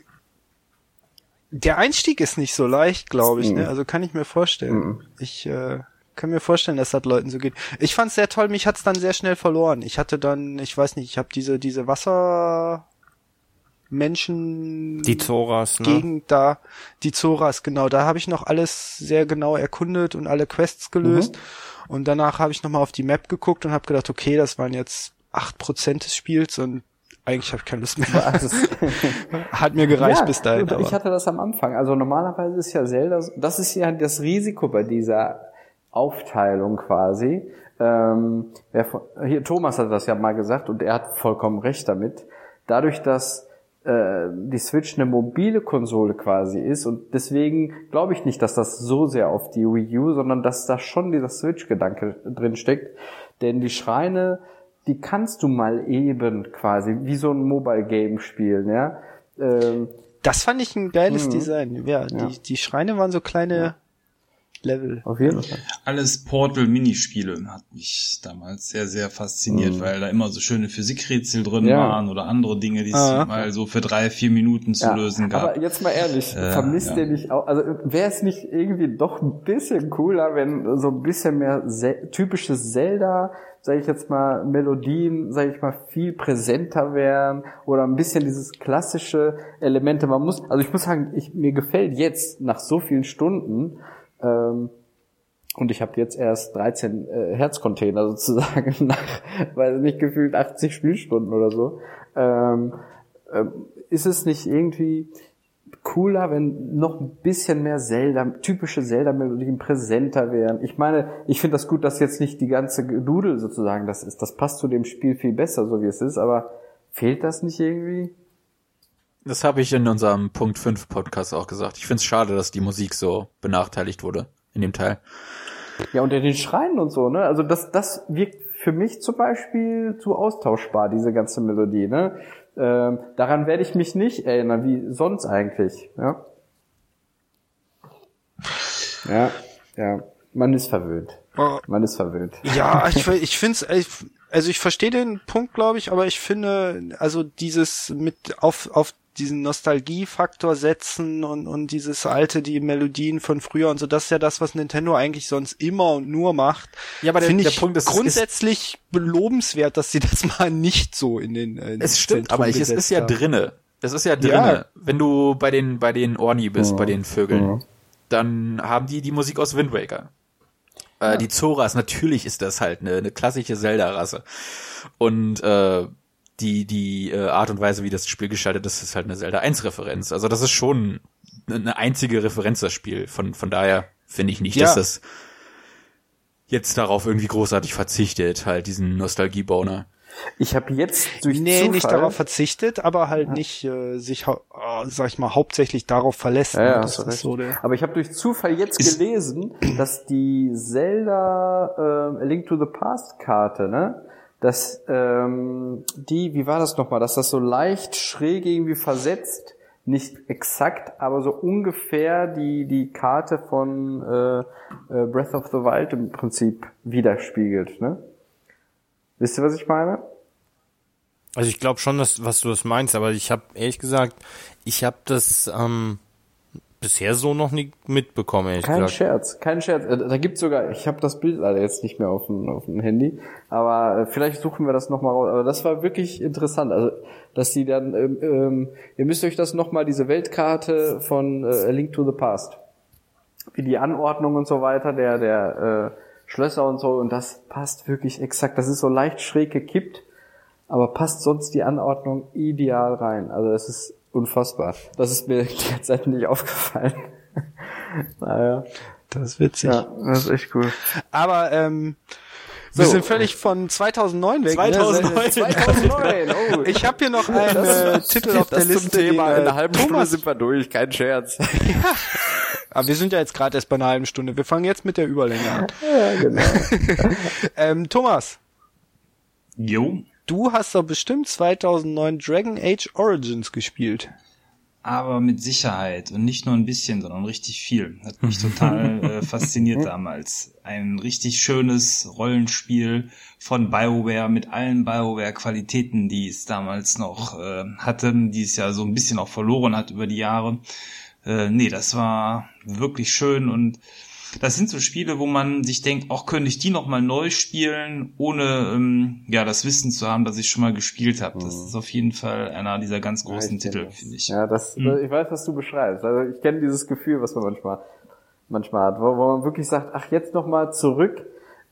Speaker 1: Der Einstieg ist nicht so leicht, glaube ich, ne? Also kann ich mir vorstellen. Ich kann mir vorstellen, dass das Leuten so geht. Ich fand's sehr toll, mich hat's dann sehr schnell verloren. Ich hatte dann, ich weiß nicht, ich habe diese Menschen
Speaker 4: die Zoras, ne?
Speaker 1: Gegend da, die Zoras, genau, da habe ich noch alles sehr genau erkundet und alle Quests gelöst und danach habe ich nochmal auf die Map geguckt und habe gedacht, okay, das waren jetzt 8% des Spiels und eigentlich habe ich keine Lust mehr. Hat mir gereicht bis dahin.
Speaker 3: Ich hatte das am Anfang. Also normalerweise ist ja Zelda, das ist ja das Risiko bei dieser Aufteilung quasi. Hier Thomas hat das ja mal gesagt und er hat vollkommen recht damit. Dadurch, dass die Switch eine mobile Konsole quasi ist und deswegen glaube ich nicht, dass das so sehr auf die Wii U, sondern dass da schon dieser Switch-Gedanke drin steckt. Denn die Schreine, die kannst du mal eben quasi wie so ein Mobile-Game spielen, ja.
Speaker 1: Das fand ich ein geiles Design. Ja, die Schreine waren so kleine Level.
Speaker 3: Auf jeden Fall.
Speaker 5: Alles Portal-Minispiele hat mich damals sehr, sehr fasziniert, weil da immer so schöne Physikrätsel drin waren oder andere Dinge, die es mal so für 3-4 Minuten zu lösen gab.
Speaker 3: Aber jetzt mal ehrlich, vermisst ihr nicht auch, also wäre es nicht irgendwie doch ein bisschen cooler, wenn so ein bisschen mehr typisches Zelda, sage ich jetzt mal, Melodien, sage ich mal, viel präsenter wären oder ein bisschen dieses klassische Elemente. Also ich muss sagen, mir gefällt jetzt nach so vielen Stunden und ich habe jetzt erst 13 Herzcontainer sozusagen nach, weil nicht gefühlt 80 Spielstunden oder so. Ist es nicht irgendwie cooler, wenn noch ein bisschen mehr typische Zelda-Melodien präsenter wären? Ich meine, ich finde das gut, dass jetzt nicht die ganze Gedudel sozusagen das ist. Das passt zu dem Spiel viel besser, so wie es ist, aber fehlt das nicht irgendwie?
Speaker 2: Das habe ich in unserem Punkt 5 Podcast auch gesagt. Ich finde es schade, dass die Musik so benachteiligt wurde in dem Teil.
Speaker 3: Ja, und in den Schreinen und so, ne? Also das wirkt für mich zum Beispiel zu austauschbar, diese ganze Melodie, ne? Daran werde ich mich nicht erinnern, wie sonst eigentlich, ja? Ja, man ist verwöhnt.
Speaker 1: Ja, ich find's, also ich verstehe den Punkt, glaube ich, aber ich finde, also dieses mit auf diesen Nostalgiefaktor setzen und dieses die Melodien von früher und so, das ist ja das, was Nintendo eigentlich sonst immer und nur macht.
Speaker 2: Ja, aber der Punkt ist
Speaker 1: grundsätzlich lobenswert, dass sie das mal nicht so in den
Speaker 2: es stimmt, Zentrum aber es ist ja drinne. Es ist ja drinne. Ja. Wenn du bei den Orni bist, bei den Vögeln, dann haben die Musik aus Wind Waker. Die Zoras, natürlich ist das halt eine klassische Zelda-Rasse. Und die Art und Weise, wie das Spiel gestaltet ist, ist halt eine Zelda 1-Referenz. Also das ist schon eine einzige Referenz, das Spiel. Von daher finde ich nicht, dass das jetzt darauf irgendwie großartig verzichtet, halt diesen Nostalgie-Boner.
Speaker 3: Ich habe jetzt durch Zufall
Speaker 1: nicht darauf verzichtet, aber halt nicht sich, sag ich mal, hauptsächlich darauf verlässt.
Speaker 3: Ja, das ist so aber ich habe durch Zufall jetzt gelesen, dass die Zelda A Link to the Past Karte, ne, dass wie war das nochmal, dass das so leicht schräg irgendwie versetzt, nicht exakt, aber so ungefähr die Karte von Breath of the Wild im Prinzip widerspiegelt, ne? Wisst ihr, was ich meine?
Speaker 4: Also ich glaube schon, was du das meinst, aber ich habe ehrlich gesagt, das bisher so noch nie mitbekommen, ehrlich gesagt.
Speaker 3: Kein Scherz. Da gibt's sogar, ich habe das Bild leider jetzt nicht mehr auf dem Handy, aber vielleicht suchen wir das nochmal raus. Aber das war wirklich interessant. Also, dass die dann, ihr müsst euch das nochmal, diese Weltkarte von A Link to the Past, wie die Anordnung und so weiter, der Schlösser und so, und das passt wirklich exakt. Das ist so leicht schräg gekippt, aber passt sonst die Anordnung ideal rein. Also das ist unfassbar. Das ist mir derzeit nicht aufgefallen. Naja.
Speaker 1: Das ist witzig.
Speaker 3: Ja, das ist echt cool.
Speaker 1: Aber wir sind völlig von 2009 weg.
Speaker 3: 2009. Oh.
Speaker 1: Ich habe hier noch einen Titel auf der Liste.
Speaker 3: Thema. In einer halben Stunde sind wir durch, kein Scherz.
Speaker 1: Ja. Aber wir sind ja jetzt gerade erst bei einer halben Stunde. Wir fangen jetzt mit der Überlänge an.
Speaker 3: Ja, genau.
Speaker 1: Thomas.
Speaker 5: Jo.
Speaker 1: Du hast doch bestimmt 2009 Dragon Age Origins gespielt.
Speaker 5: Aber mit Sicherheit und nicht nur ein bisschen, sondern richtig viel. Hat mich total fasziniert damals. Ein richtig schönes Rollenspiel von BioWare mit allen BioWare-Qualitäten, die es damals noch hatte, die es ja so ein bisschen auch verloren hat über die Jahre. Das war wirklich schön und das sind so Spiele, wo man sich denkt, auch könnte ich die nochmal neu spielen, ohne das Wissen zu haben, dass ich schon mal gespielt habe. Das ist auf jeden Fall einer dieser ganz großen Titel, finde ich.
Speaker 3: Ja, ich weiß, was du beschreibst. Also ich kenne dieses Gefühl, was man manchmal hat, wo man wirklich sagt, ach, jetzt nochmal zurück,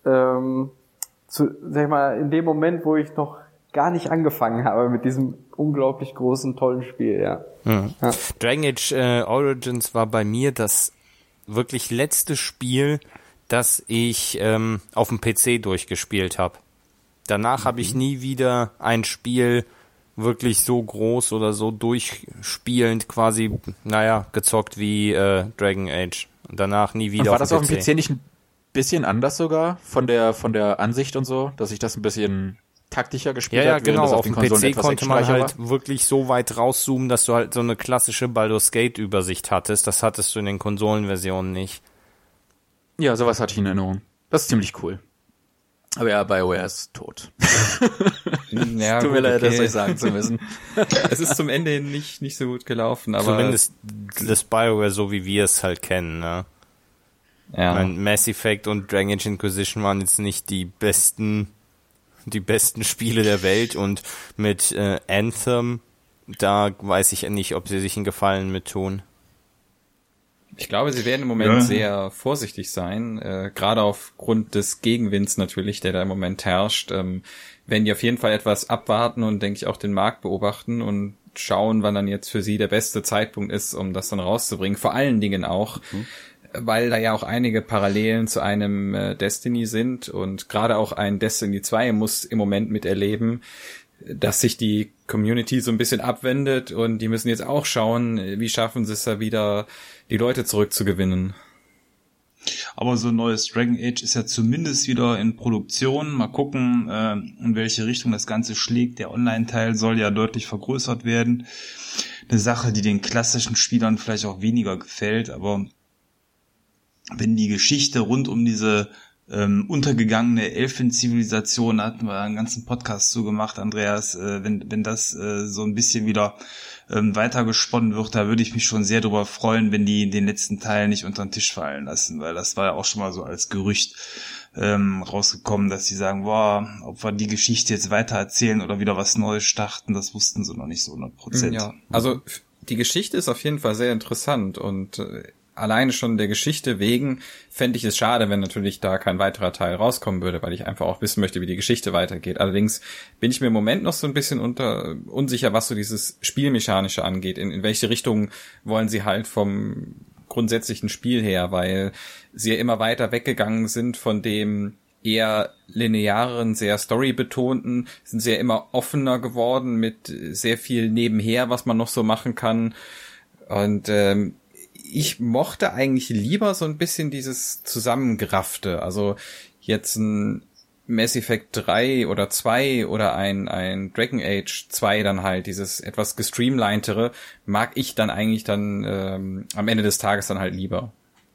Speaker 3: sag ich mal, in dem Moment, wo ich noch gar nicht angefangen habe mit diesem unglaublich großen, tollen Spiel, ja.
Speaker 4: Ja. Dragon Age Origins war bei mir das wirklich letzte Spiel, das ich auf dem PC durchgespielt habe. Danach habe ich nie wieder ein Spiel wirklich so groß oder so durchspielend quasi, gezockt wie Dragon Age. Und danach nie wieder.
Speaker 2: Und war das auf dem PC nicht ein bisschen anders sogar von der Ansicht und so, dass ich das ein bisschen taktischer gespielt
Speaker 4: habe?
Speaker 2: Ja,
Speaker 4: genau. Auf dem PC konnte man halt wirklich so weit rauszoomen, dass du halt so eine klassische Baldur's Gate Übersicht hattest. Das hattest du in den Konsolenversionen nicht.
Speaker 2: Ja, sowas hatte ich in Erinnerung. Das ist ziemlich cool. Aber ja, BioWare ist tot.
Speaker 6: Ja,
Speaker 2: tut mir leid, das euch sagen zu müssen.
Speaker 6: Es ist zum Ende hin nicht so gut gelaufen, aber
Speaker 4: zumindest das BioWare, so wie wir es halt kennen, ne? Ja. Mass Effect und Dragon Age Inquisition waren jetzt nicht die besten Spiele der Welt, und mit Anthem, da weiß ich nicht, ob sie sich einen Gefallen mit tun.
Speaker 6: Ich glaube, sie werden im Moment sehr vorsichtig sein, gerade aufgrund des Gegenwinds natürlich, der da im Moment herrscht. Werden die auf jeden Fall etwas abwarten und, denke ich, auch den Markt beobachten und schauen, wann dann jetzt für sie der beste Zeitpunkt ist, um das dann rauszubringen. Vor allen Dingen auch, weil da ja auch einige Parallelen zu einem Destiny sind, und gerade auch ein Destiny 2 muss im Moment miterleben, dass sich die Community so ein bisschen abwendet, und die müssen jetzt auch schauen, wie schaffen sie es da wieder, die Leute zurückzugewinnen.
Speaker 5: Aber so ein neues Dragon Age ist ja zumindest wieder in Produktion. Mal gucken, in welche Richtung das Ganze schlägt. Der Online-Teil soll ja deutlich vergrößert werden. Eine Sache, die den klassischen Spielern vielleicht auch weniger gefällt, aber wenn die Geschichte rund um diese untergegangene Elfenzivilisation, da hatten wir einen ganzen Podcast zu gemacht, Andreas, wenn das so ein bisschen wieder weitergesponnen wird, da würde ich mich schon sehr drüber freuen, wenn die den letzten Teil nicht unter den Tisch fallen lassen, weil das war ja auch schon mal so als Gerücht rausgekommen, dass sie sagen, ob wir die Geschichte jetzt weiter erzählen oder wieder was Neues starten, das wussten sie noch nicht so 100%.
Speaker 6: Ja, also die Geschichte ist auf jeden Fall sehr interessant, und alleine schon der Geschichte wegen fände ich es schade, wenn natürlich da kein weiterer Teil rauskommen würde, weil ich einfach auch wissen möchte, wie die Geschichte weitergeht. Allerdings bin ich mir im Moment noch so ein bisschen unsicher, was so dieses Spielmechanische angeht. In welche Richtung wollen sie halt vom grundsätzlichen Spiel her, weil sie ja immer weiter weggegangen sind von dem eher linearen, sehr storybetonten, sind sie ja immer offener geworden mit sehr viel nebenher, was man noch so machen kann. Und ich mochte eigentlich lieber so ein bisschen dieses Zusammengeraffte, also jetzt ein Mass Effect 3 oder 2 oder ein Dragon Age 2 dann halt, dieses etwas gestreamlinetere, mag ich dann eigentlich dann am Ende des Tages dann halt lieber.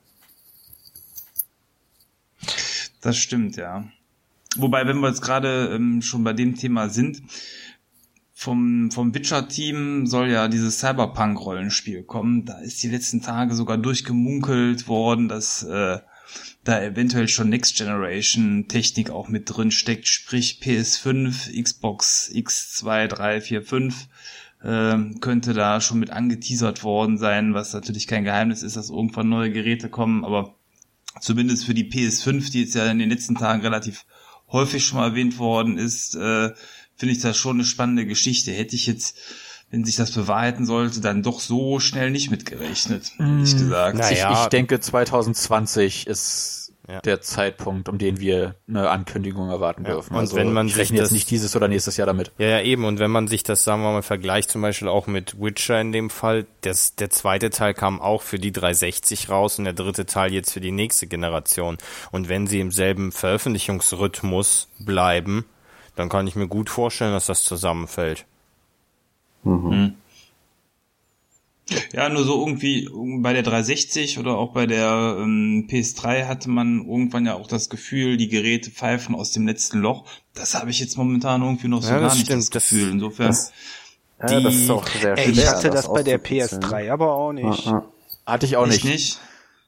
Speaker 5: Das stimmt, ja. Wobei, wenn wir jetzt gerade schon bei dem Thema sind, vom Witcher-Team soll ja dieses Cyberpunk-Rollenspiel kommen. Da ist die letzten Tage sogar durchgemunkelt worden, dass da eventuell schon Next-Generation-Technik auch mit drin steckt, sprich PS5, Xbox X2, 3, 4, 5 könnte da schon mit angeteasert worden sein, was natürlich kein Geheimnis ist, dass irgendwann neue Geräte kommen, aber zumindest für die PS5, die jetzt ja in den letzten Tagen relativ häufig schon mal erwähnt worden ist, finde ich das schon eine spannende Geschichte. Hätte ich jetzt, wenn sich das bewahrheiten sollte, dann doch so schnell nicht mitgerechnet, ehrlich gesagt.
Speaker 2: Naja. Ich denke, 2020 ist der Zeitpunkt, um den wir eine Ankündigung erwarten dürfen.
Speaker 4: Und also wenn man
Speaker 2: ich rechne jetzt nicht dieses oder nächstes Jahr damit.
Speaker 4: Ja, eben. Und wenn man sich das, sagen wir mal, vergleicht, zum Beispiel auch mit Witcher in dem Fall, der zweite Teil kam auch für die 360 raus und der dritte Teil jetzt für die nächste Generation. Und wenn sie im selben Veröffentlichungsrhythmus bleiben, dann kann ich mir gut vorstellen, dass das zusammenfällt.
Speaker 5: Mhm. Ja, nur so irgendwie bei der 360 oder auch bei der PS3 hatte man irgendwann ja auch das Gefühl, die Geräte pfeifen aus dem letzten Loch. Das habe ich jetzt momentan irgendwie noch so gar nicht das Gefühl. Insofern.
Speaker 3: Das ist auch sehr schwer.
Speaker 1: Ich hatte das bei der PS3 aber auch nicht.
Speaker 2: Hatte ich auch nicht.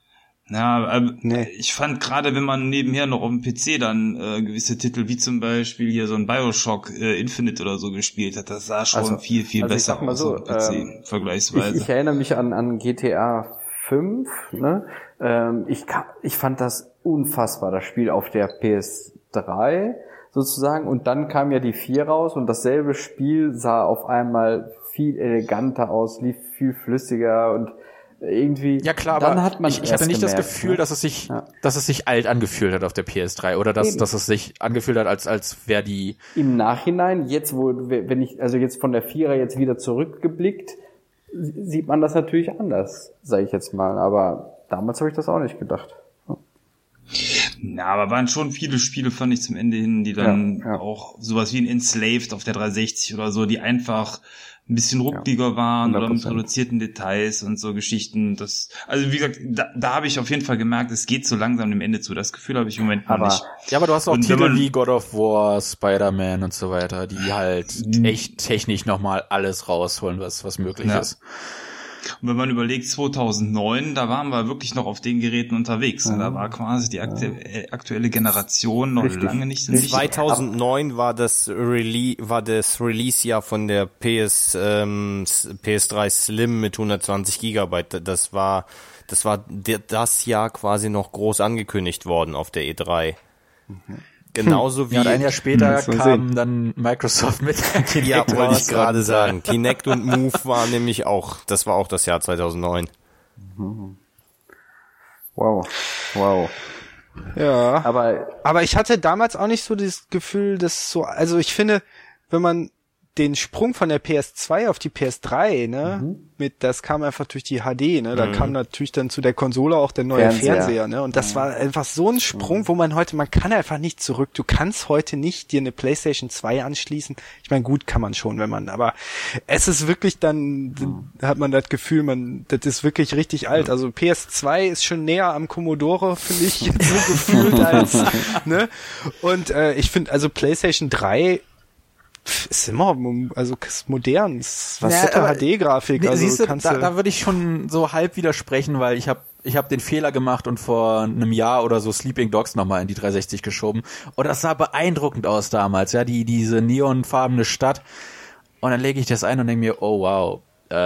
Speaker 5: Ja, ich fand gerade, wenn man nebenher noch auf dem PC dann gewisse Titel, wie zum Beispiel hier so ein Bioshock Infinite oder so gespielt hat, das sah schon viel besser aus auf dem PC, vergleichsweise.
Speaker 3: Ich erinnere mich an GTA 5, ne? Ich fand das unfassbar, das Spiel auf der PS3 sozusagen, und dann kam ja die 4 raus und dasselbe Spiel sah auf einmal viel eleganter aus, lief viel flüssiger und irgendwie.
Speaker 2: Ja klar,
Speaker 3: dann
Speaker 2: aber
Speaker 3: hat man
Speaker 2: ich hatte nicht
Speaker 3: gemerkt,
Speaker 2: das Gefühl,
Speaker 3: ne?
Speaker 2: dass es sich alt angefühlt hat auf der PS3 oder dass es sich angefühlt hat, als wäre die.
Speaker 3: Im Nachhinein, jetzt jetzt von der 4er jetzt wieder zurückgeblickt, sieht man das natürlich anders, sage ich jetzt mal, aber damals habe ich das auch nicht gedacht.
Speaker 5: Na, aber waren schon viele Spiele, fand ich zum Ende hin, die dann auch sowas wie ein Enslaved auf der 360 oder so, die einfach ein bisschen ruckliger waren 100%. Oder mit reduzierten Details und so Geschichten. Also wie gesagt, da habe ich auf jeden Fall gemerkt, es geht so langsam dem Ende zu. Das Gefühl habe ich im Moment noch nicht.
Speaker 2: Ja, aber du hast auch Titel wie God of War, Spider-Man und so weiter, die halt echt technisch nochmal alles rausholen, was möglich ist.
Speaker 5: Und wenn man überlegt, 2009, da waren wir wirklich noch auf den Geräten unterwegs. Und da war quasi die aktuelle Generation noch lange nicht in Sicht.
Speaker 4: 2009 war das Release-Jahr von der PS3 Slim mit 120 Gigabyte. Das war das Jahr quasi noch groß angekündigt worden auf der E3. Genauso wie...
Speaker 2: Ja, und ein Jahr später kam dann Microsoft mit Kinect.
Speaker 4: Ja, wollte ich gerade sagen. Kinect und Move war nämlich auch, das war auch das Jahr 2009.
Speaker 3: Wow.
Speaker 1: Ja, aber ich hatte damals auch nicht so das Gefühl, dass so, also ich finde, wenn man den Sprung von der PS2 auf die PS3, ne, das kam einfach durch die HD, ne, da kam natürlich dann zu der Konsole auch der neue Fernseher, ne, und das war einfach so ein Sprung, wo man kann einfach nicht zurück, du kannst heute nicht dir eine PlayStation 2 anschließen, ich meine, gut kann man schon, aber es ist wirklich dann, hat man das Gefühl, das ist wirklich richtig alt, also PS2 ist schon näher am Commodore, finde ich, jetzt so gefühlt als, ne, und ich finde, also PlayStation 3 ist immer, also ist modern, was HD-Grafik, also
Speaker 2: siehst du, da würde ich schon so halb widersprechen, weil ich hab den Fehler gemacht und vor einem Jahr oder so Sleeping Dogs nochmal in die 360 geschoben und das sah beeindruckend aus damals, ja, diese neonfarbene Stadt, und dann lege ich das ein und denke mir, oh wow,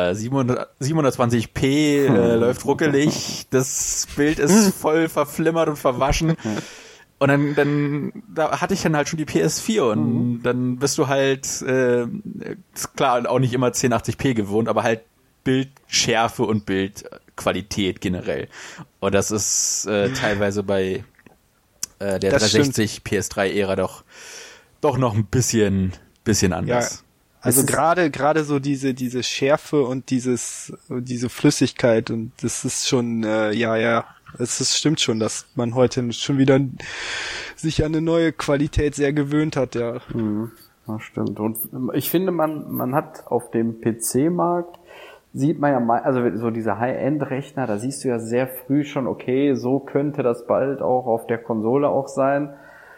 Speaker 2: 720p läuft ruckelig, das Bild ist voll verflimmert und verwaschen. Und dann da hatte ich dann halt schon die PS4 und dann bist du halt, klar, auch nicht immer 1080p gewohnt, aber halt Bildschärfe und Bildqualität generell. Und das ist teilweise bei der 360 PS3-Ära doch noch ein bisschen anders.
Speaker 1: Ja. Also gerade so diese Schärfe und diese Flüssigkeit, und das ist schon, stimmt schon, dass man heute schon wieder sich an eine neue Qualität sehr gewöhnt hat, ja.
Speaker 3: Das stimmt. Und ich finde, man hat auf dem PC-Markt, sieht man ja mal, also so diese High-End-Rechner, da siehst du ja sehr früh schon, okay, so könnte das bald auch auf der Konsole auch sein.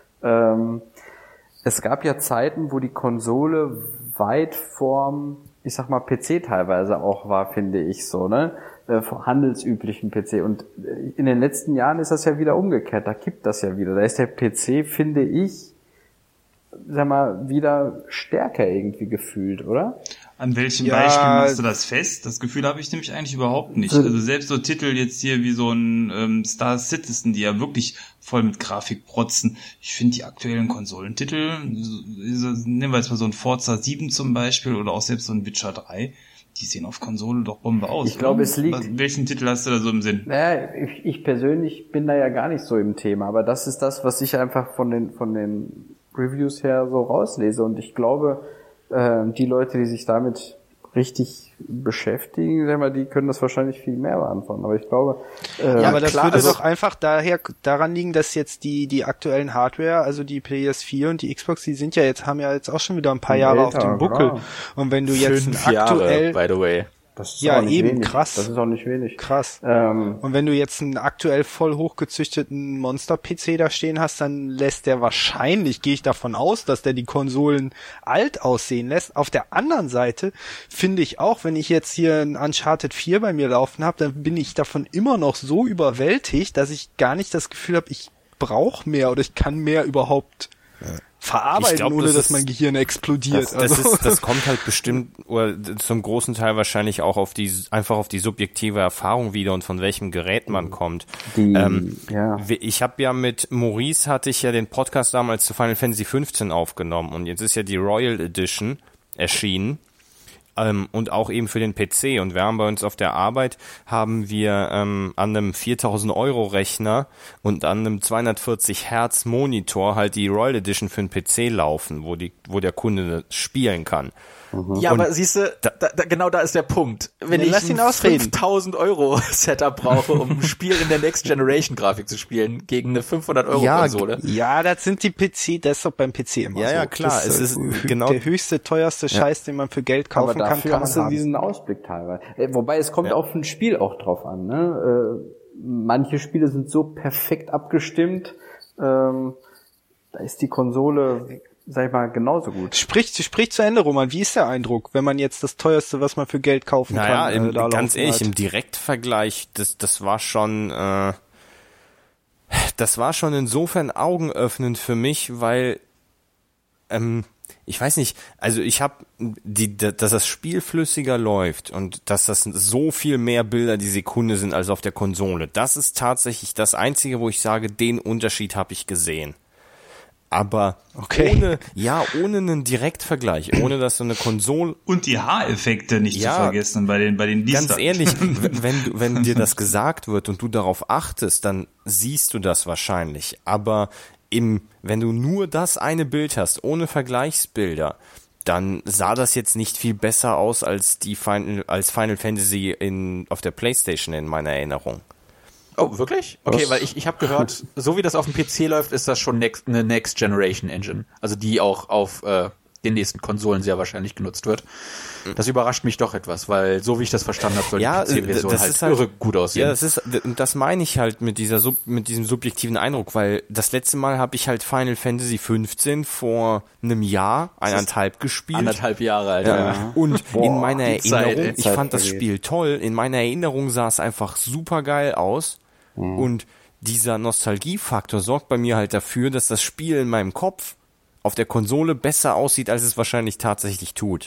Speaker 3: Es gab ja Zeiten, wo die Konsole weit vorm, ich sag mal, PC teilweise auch war, finde ich so, ne? Handelsüblichen PC. Und in den letzten Jahren ist das ja wieder umgekehrt. Da kippt das ja wieder. Da ist der PC, finde ich, sag mal, wieder stärker irgendwie gefühlt, oder?
Speaker 5: An welchem Beispiel machst du das fest? Das Gefühl habe ich nämlich eigentlich überhaupt nicht. Also selbst so Titel jetzt hier wie so ein Star Citizen, die ja wirklich voll mit Grafik protzen. Ich finde die aktuellen Konsolentitel, nehmen wir jetzt mal so ein Forza 7 zum Beispiel oder auch selbst so ein Witcher 3, die sehen auf Konsole doch Bombe aus.
Speaker 3: Ich glaube, es liegt...
Speaker 5: Welchen Titel hast du da so im Sinn?
Speaker 3: Naja, ich persönlich bin da ja gar nicht so im Thema, aber das ist das, was ich einfach von den Reviews her so rauslese, und ich glaube, die Leute, die sich damit richtig beschäftigen, sag mal, die können das wahrscheinlich viel mehr beantworten, aber ich glaube...
Speaker 1: aber das würde doch einfach daran liegen, dass jetzt die aktuellen Hardware, also die PS4 und die Xbox, die haben ja jetzt auch schon wieder ein paar Jahre auf dem Buckel. Klar. Und wenn du jetzt
Speaker 2: 5 Jahre, by the way.
Speaker 3: Das ist
Speaker 1: ja,
Speaker 3: auch nicht
Speaker 1: eben,
Speaker 3: wenig.
Speaker 1: krass.
Speaker 3: Das ist auch nicht wenig.
Speaker 1: Krass. Und wenn du jetzt einen aktuell voll hochgezüchteten Monster-PC da stehen hast, dann lässt der wahrscheinlich, gehe ich davon aus, dass der die Konsolen alt aussehen lässt. Auf der anderen Seite finde ich auch, wenn ich jetzt hier ein Uncharted 4 bei mir laufen habe, dann bin ich davon immer noch so überwältigt, dass ich gar nicht das Gefühl habe, ich brauche mehr oder ich kann mehr überhaupt verarbeiten, ohne dass mein Gehirn explodiert.
Speaker 4: Das kommt halt bestimmt oder zum großen Teil wahrscheinlich auch einfach auf die subjektive Erfahrung wieder und von welchem Gerät man kommt. Ich habe ja mit Maurice hatte ich ja den Podcast damals zu Final Fantasy 15 aufgenommen und jetzt ist ja die Royal Edition erschienen. Und auch eben für den PC. Und wir haben bei uns auf der Arbeit, haben wir an einem 4.000 € Rechner und an einem 240 Hertz Monitor halt die Royal Edition für den PC laufen, wo der Kunde spielen kann.
Speaker 2: Ja, und aber siehst du, genau da ist der Punkt. Wenn ich ein 5.000 € Setup brauche, um ein Spiel in der Next Generation Grafik zu spielen, gegen eine 500 € Konsole.
Speaker 1: Ja, das sind die PC, das ist doch beim PC immer so.
Speaker 4: Ja, klar, es ist genau
Speaker 1: der höchste, teuerste Scheiß, den man für Geld kaufen kann.
Speaker 3: Dafür hast du diesen Ausblick teilweise. Wobei, es kommt auf ein Spiel auch drauf an, ne? Manche Spiele sind so perfekt abgestimmt, da ist die Konsole, sag ich mal, genauso gut.
Speaker 1: Sprich zu Ende, Roman. Wie ist der Eindruck, wenn man jetzt das teuerste, was man für Geld kaufen kann,
Speaker 4: ganz ehrlich, im Direktvergleich, das war schon insofern augenöffnend für mich, weil ich weiß nicht, also ich habe dass das Spiel flüssiger läuft und dass das so viel mehr Bilder die Sekunde sind als auf der Konsole. Das ist tatsächlich das Einzige, wo ich sage, den Unterschied habe ich gesehen. Aber ohne einen Direktvergleich, ohne dass so eine Konsole
Speaker 5: und die Haareffekte nicht zu vergessen bei den Listern.
Speaker 4: Ganz ehrlich, wenn dir das gesagt wird und du darauf achtest, dann siehst du das wahrscheinlich. Aber wenn du nur das eine Bild hast, ohne Vergleichsbilder, dann sah das jetzt nicht viel besser aus als Final Fantasy auf der PlayStation in meiner Erinnerung.
Speaker 2: Oh, wirklich? Okay, weil ich habe gehört, so wie das auf dem PC läuft, ist das schon eine Next Generation Engine. Also die auch auf den nächsten Konsolen sehr wahrscheinlich genutzt wird. Das überrascht mich doch etwas, weil so wie ich das verstanden habe, soll die PC-Version halt irre gut aussehen.
Speaker 4: Ja, das meine ich halt mit diesem subjektiven Eindruck, weil das letzte Mal habe ich halt Final Fantasy 15 vor einem Jahr, 1,5 gespielt.
Speaker 2: 1,5 Jahre alt.
Speaker 4: Ja. Und in meiner Erinnerung, ich fand das Spiel toll, in meiner Erinnerung sah es einfach super geil aus. Und dieser Nostalgiefaktor sorgt bei mir halt dafür, dass das Spiel in meinem Kopf auf der Konsole besser aussieht, als es wahrscheinlich tatsächlich tut.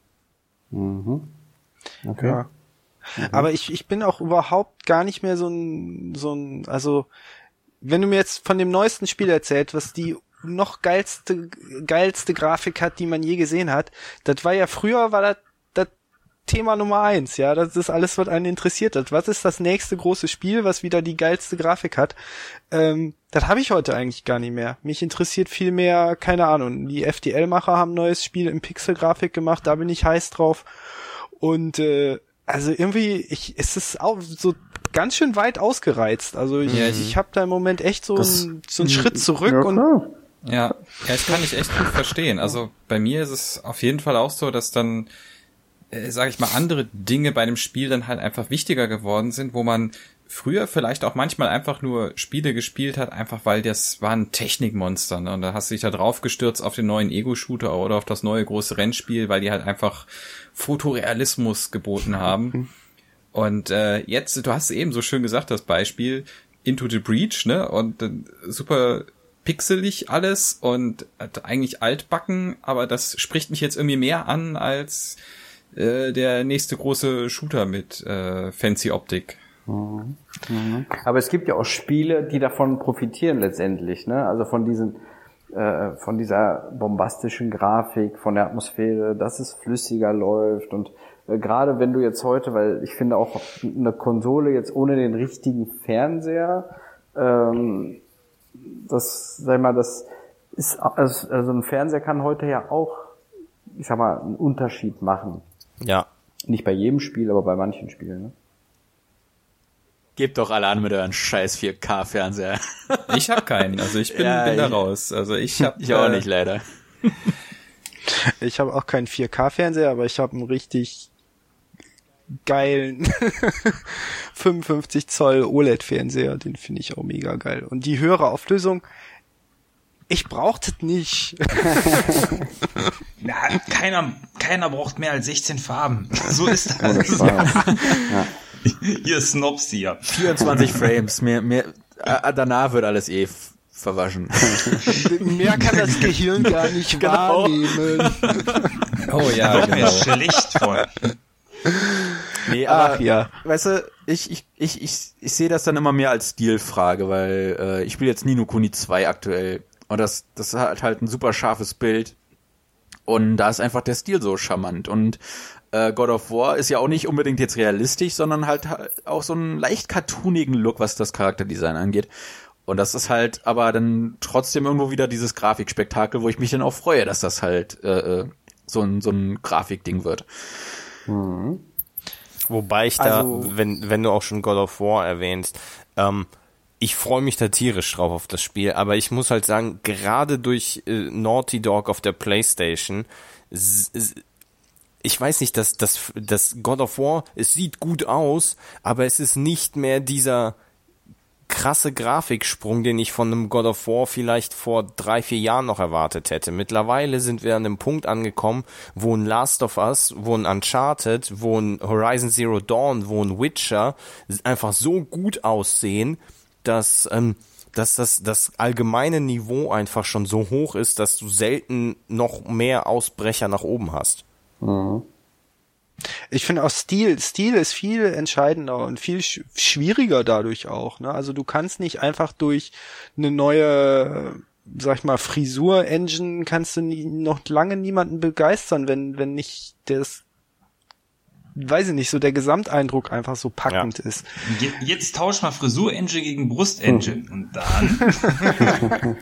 Speaker 3: Okay.
Speaker 1: Ja. Aber ich bin auch überhaupt gar nicht mehr so ein, also wenn du mir jetzt von dem neuesten Spiel erzählst, was die noch geilste Grafik hat, die man je gesehen hat, früher war das Thema Nummer 1, ja, das ist alles, was einen interessiert hat. Was ist das nächste große Spiel, was wieder die geilste Grafik hat? Das habe ich heute eigentlich gar nicht mehr. Mich interessiert viel mehr, keine Ahnung, die FTL-Macher haben ein neues Spiel in Pixel-Grafik gemacht, da bin ich heiß drauf. Und also irgendwie, es ist auch so ganz schön weit ausgereizt. Also ich habe da im Moment echt so einen Schritt zurück
Speaker 6: Ja, das kann ich echt gut verstehen. Also bei mir ist es auf jeden Fall auch so, dass dann sage ich mal, andere Dinge bei dem Spiel dann halt einfach wichtiger geworden sind, wo man früher vielleicht auch manchmal einfach nur Spiele gespielt hat, einfach weil das waren Technikmonster, ne? Und da hast du dich da drauf gestürzt auf den neuen Ego-Shooter oder auf das neue große Rennspiel, weil die halt einfach Fotorealismus geboten haben. Und jetzt, du hast eben so schön gesagt, das Beispiel Into the Breach, ne? Und super pixelig alles und eigentlich altbacken, aber das spricht mich jetzt irgendwie mehr an als der nächste große Shooter mit fancy Optik.
Speaker 3: Aber es gibt ja auch Spiele, die davon profitieren letztendlich, ne? Also von dieser bombastischen Grafik, von der Atmosphäre, dass es flüssiger läuft und gerade wenn du jetzt heute, weil ich finde auch eine Konsole jetzt ohne den richtigen Fernseher, das ist, also ein Fernseher kann heute ja auch, ich sag mal, einen Unterschied machen.
Speaker 4: Ja.
Speaker 3: Nicht bei jedem Spiel, aber bei manchen Spielen, ne?
Speaker 2: Gebt doch alle an mit euren scheiß 4K-Fernseher.
Speaker 6: Ich habe keinen, also ich bin da raus. Also ich
Speaker 2: auch nicht, leider.
Speaker 1: Ich habe auch keinen 4K-Fernseher, aber ich habe einen richtig geilen 55 Zoll OLED-Fernseher, den finde ich auch mega geil. Und die höhere Auflösung, ich brauchte es nicht.
Speaker 5: Ja, keiner braucht mehr als 16 Farben. So ist das. Ihr Snobs hier.
Speaker 2: 24 Frames, mehr, danach wird alles verwaschen.
Speaker 1: Mehr kann das Gehirn gar nicht wahrnehmen.
Speaker 5: Oh ja, genau. Mir schlecht vor.
Speaker 2: Nee, aber, weißt du, ich sehe das dann immer mehr als Stilfrage, weil ich spiele jetzt Ni no Kuni 2 aktuell und das hat halt ein super scharfes Bild und da ist einfach der Stil so charmant und God of War ist ja auch nicht unbedingt jetzt realistisch, sondern halt auch so einen leicht cartoonigen Look, was das Charakterdesign angeht. Und das ist halt aber dann trotzdem irgendwo wieder dieses Grafikspektakel, wo ich mich dann auch freue, dass das halt so ein Grafikding wird.
Speaker 4: Mhm. Wobei ich da, wenn du auch schon God of War erwähnst, ich freue mich da tierisch drauf auf das Spiel, aber ich muss halt sagen, gerade durch Naughty Dog auf der PlayStation, ich weiß nicht, das God of War, es sieht gut aus, aber es ist nicht mehr dieser krasse Grafiksprung, den ich von einem God of War vielleicht vor 3-4 Jahren noch erwartet hätte. Mittlerweile sind wir an einem Punkt angekommen, wo ein Last of Us, wo ein Uncharted, wo ein Horizon Zero Dawn, wo ein Witcher einfach so gut aussehen, dass das allgemeine Niveau einfach schon so hoch ist, dass du selten noch mehr Ausbrecher nach oben hast.
Speaker 1: Mhm. Ich finde auch Stil ist viel entscheidender und viel schwieriger dadurch auch, ne? Also du kannst nicht einfach durch eine neue, sag ich mal, Frisur-Engine kannst du noch lange niemanden begeistern, wenn nicht weiß ich nicht, so der Gesamteindruck einfach so packend ist.
Speaker 5: Jetzt tausch mal Frisur-Engine gegen Brust-Engine und dann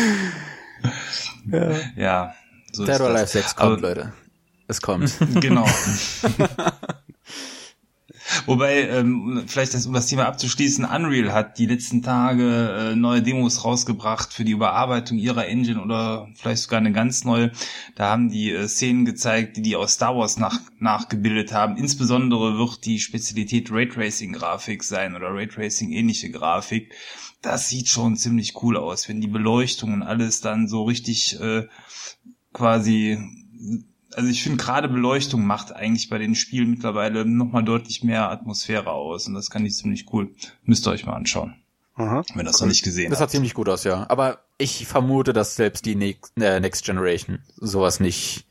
Speaker 5: ja, so
Speaker 2: Dead or Alive 6 kommt, Leute. Es kommt.
Speaker 5: Genau. Wobei, vielleicht um das Thema abzuschließen, Unreal hat die letzten Tage neue Demos rausgebracht für die Überarbeitung ihrer Engine oder vielleicht sogar eine ganz neue. Da haben die Szenen gezeigt, die aus Star Wars nachgebildet haben. Insbesondere wird die Spezialität Raytracing-Grafik sein oder Raytracing-ähnliche Grafik. Das sieht schon ziemlich cool aus, wenn die Beleuchtung und alles dann so richtig quasi... Also ich finde, gerade Beleuchtung macht eigentlich bei den Spielen mittlerweile nochmal deutlich mehr Atmosphäre aus. Und das kann ich ziemlich cool. Müsst ihr euch mal anschauen. Aha. Wenn ihr das noch nicht gesehen habt.
Speaker 2: Das sah ziemlich gut aus, ja. Aber ich vermute, dass selbst die Next Generation sowas nicht...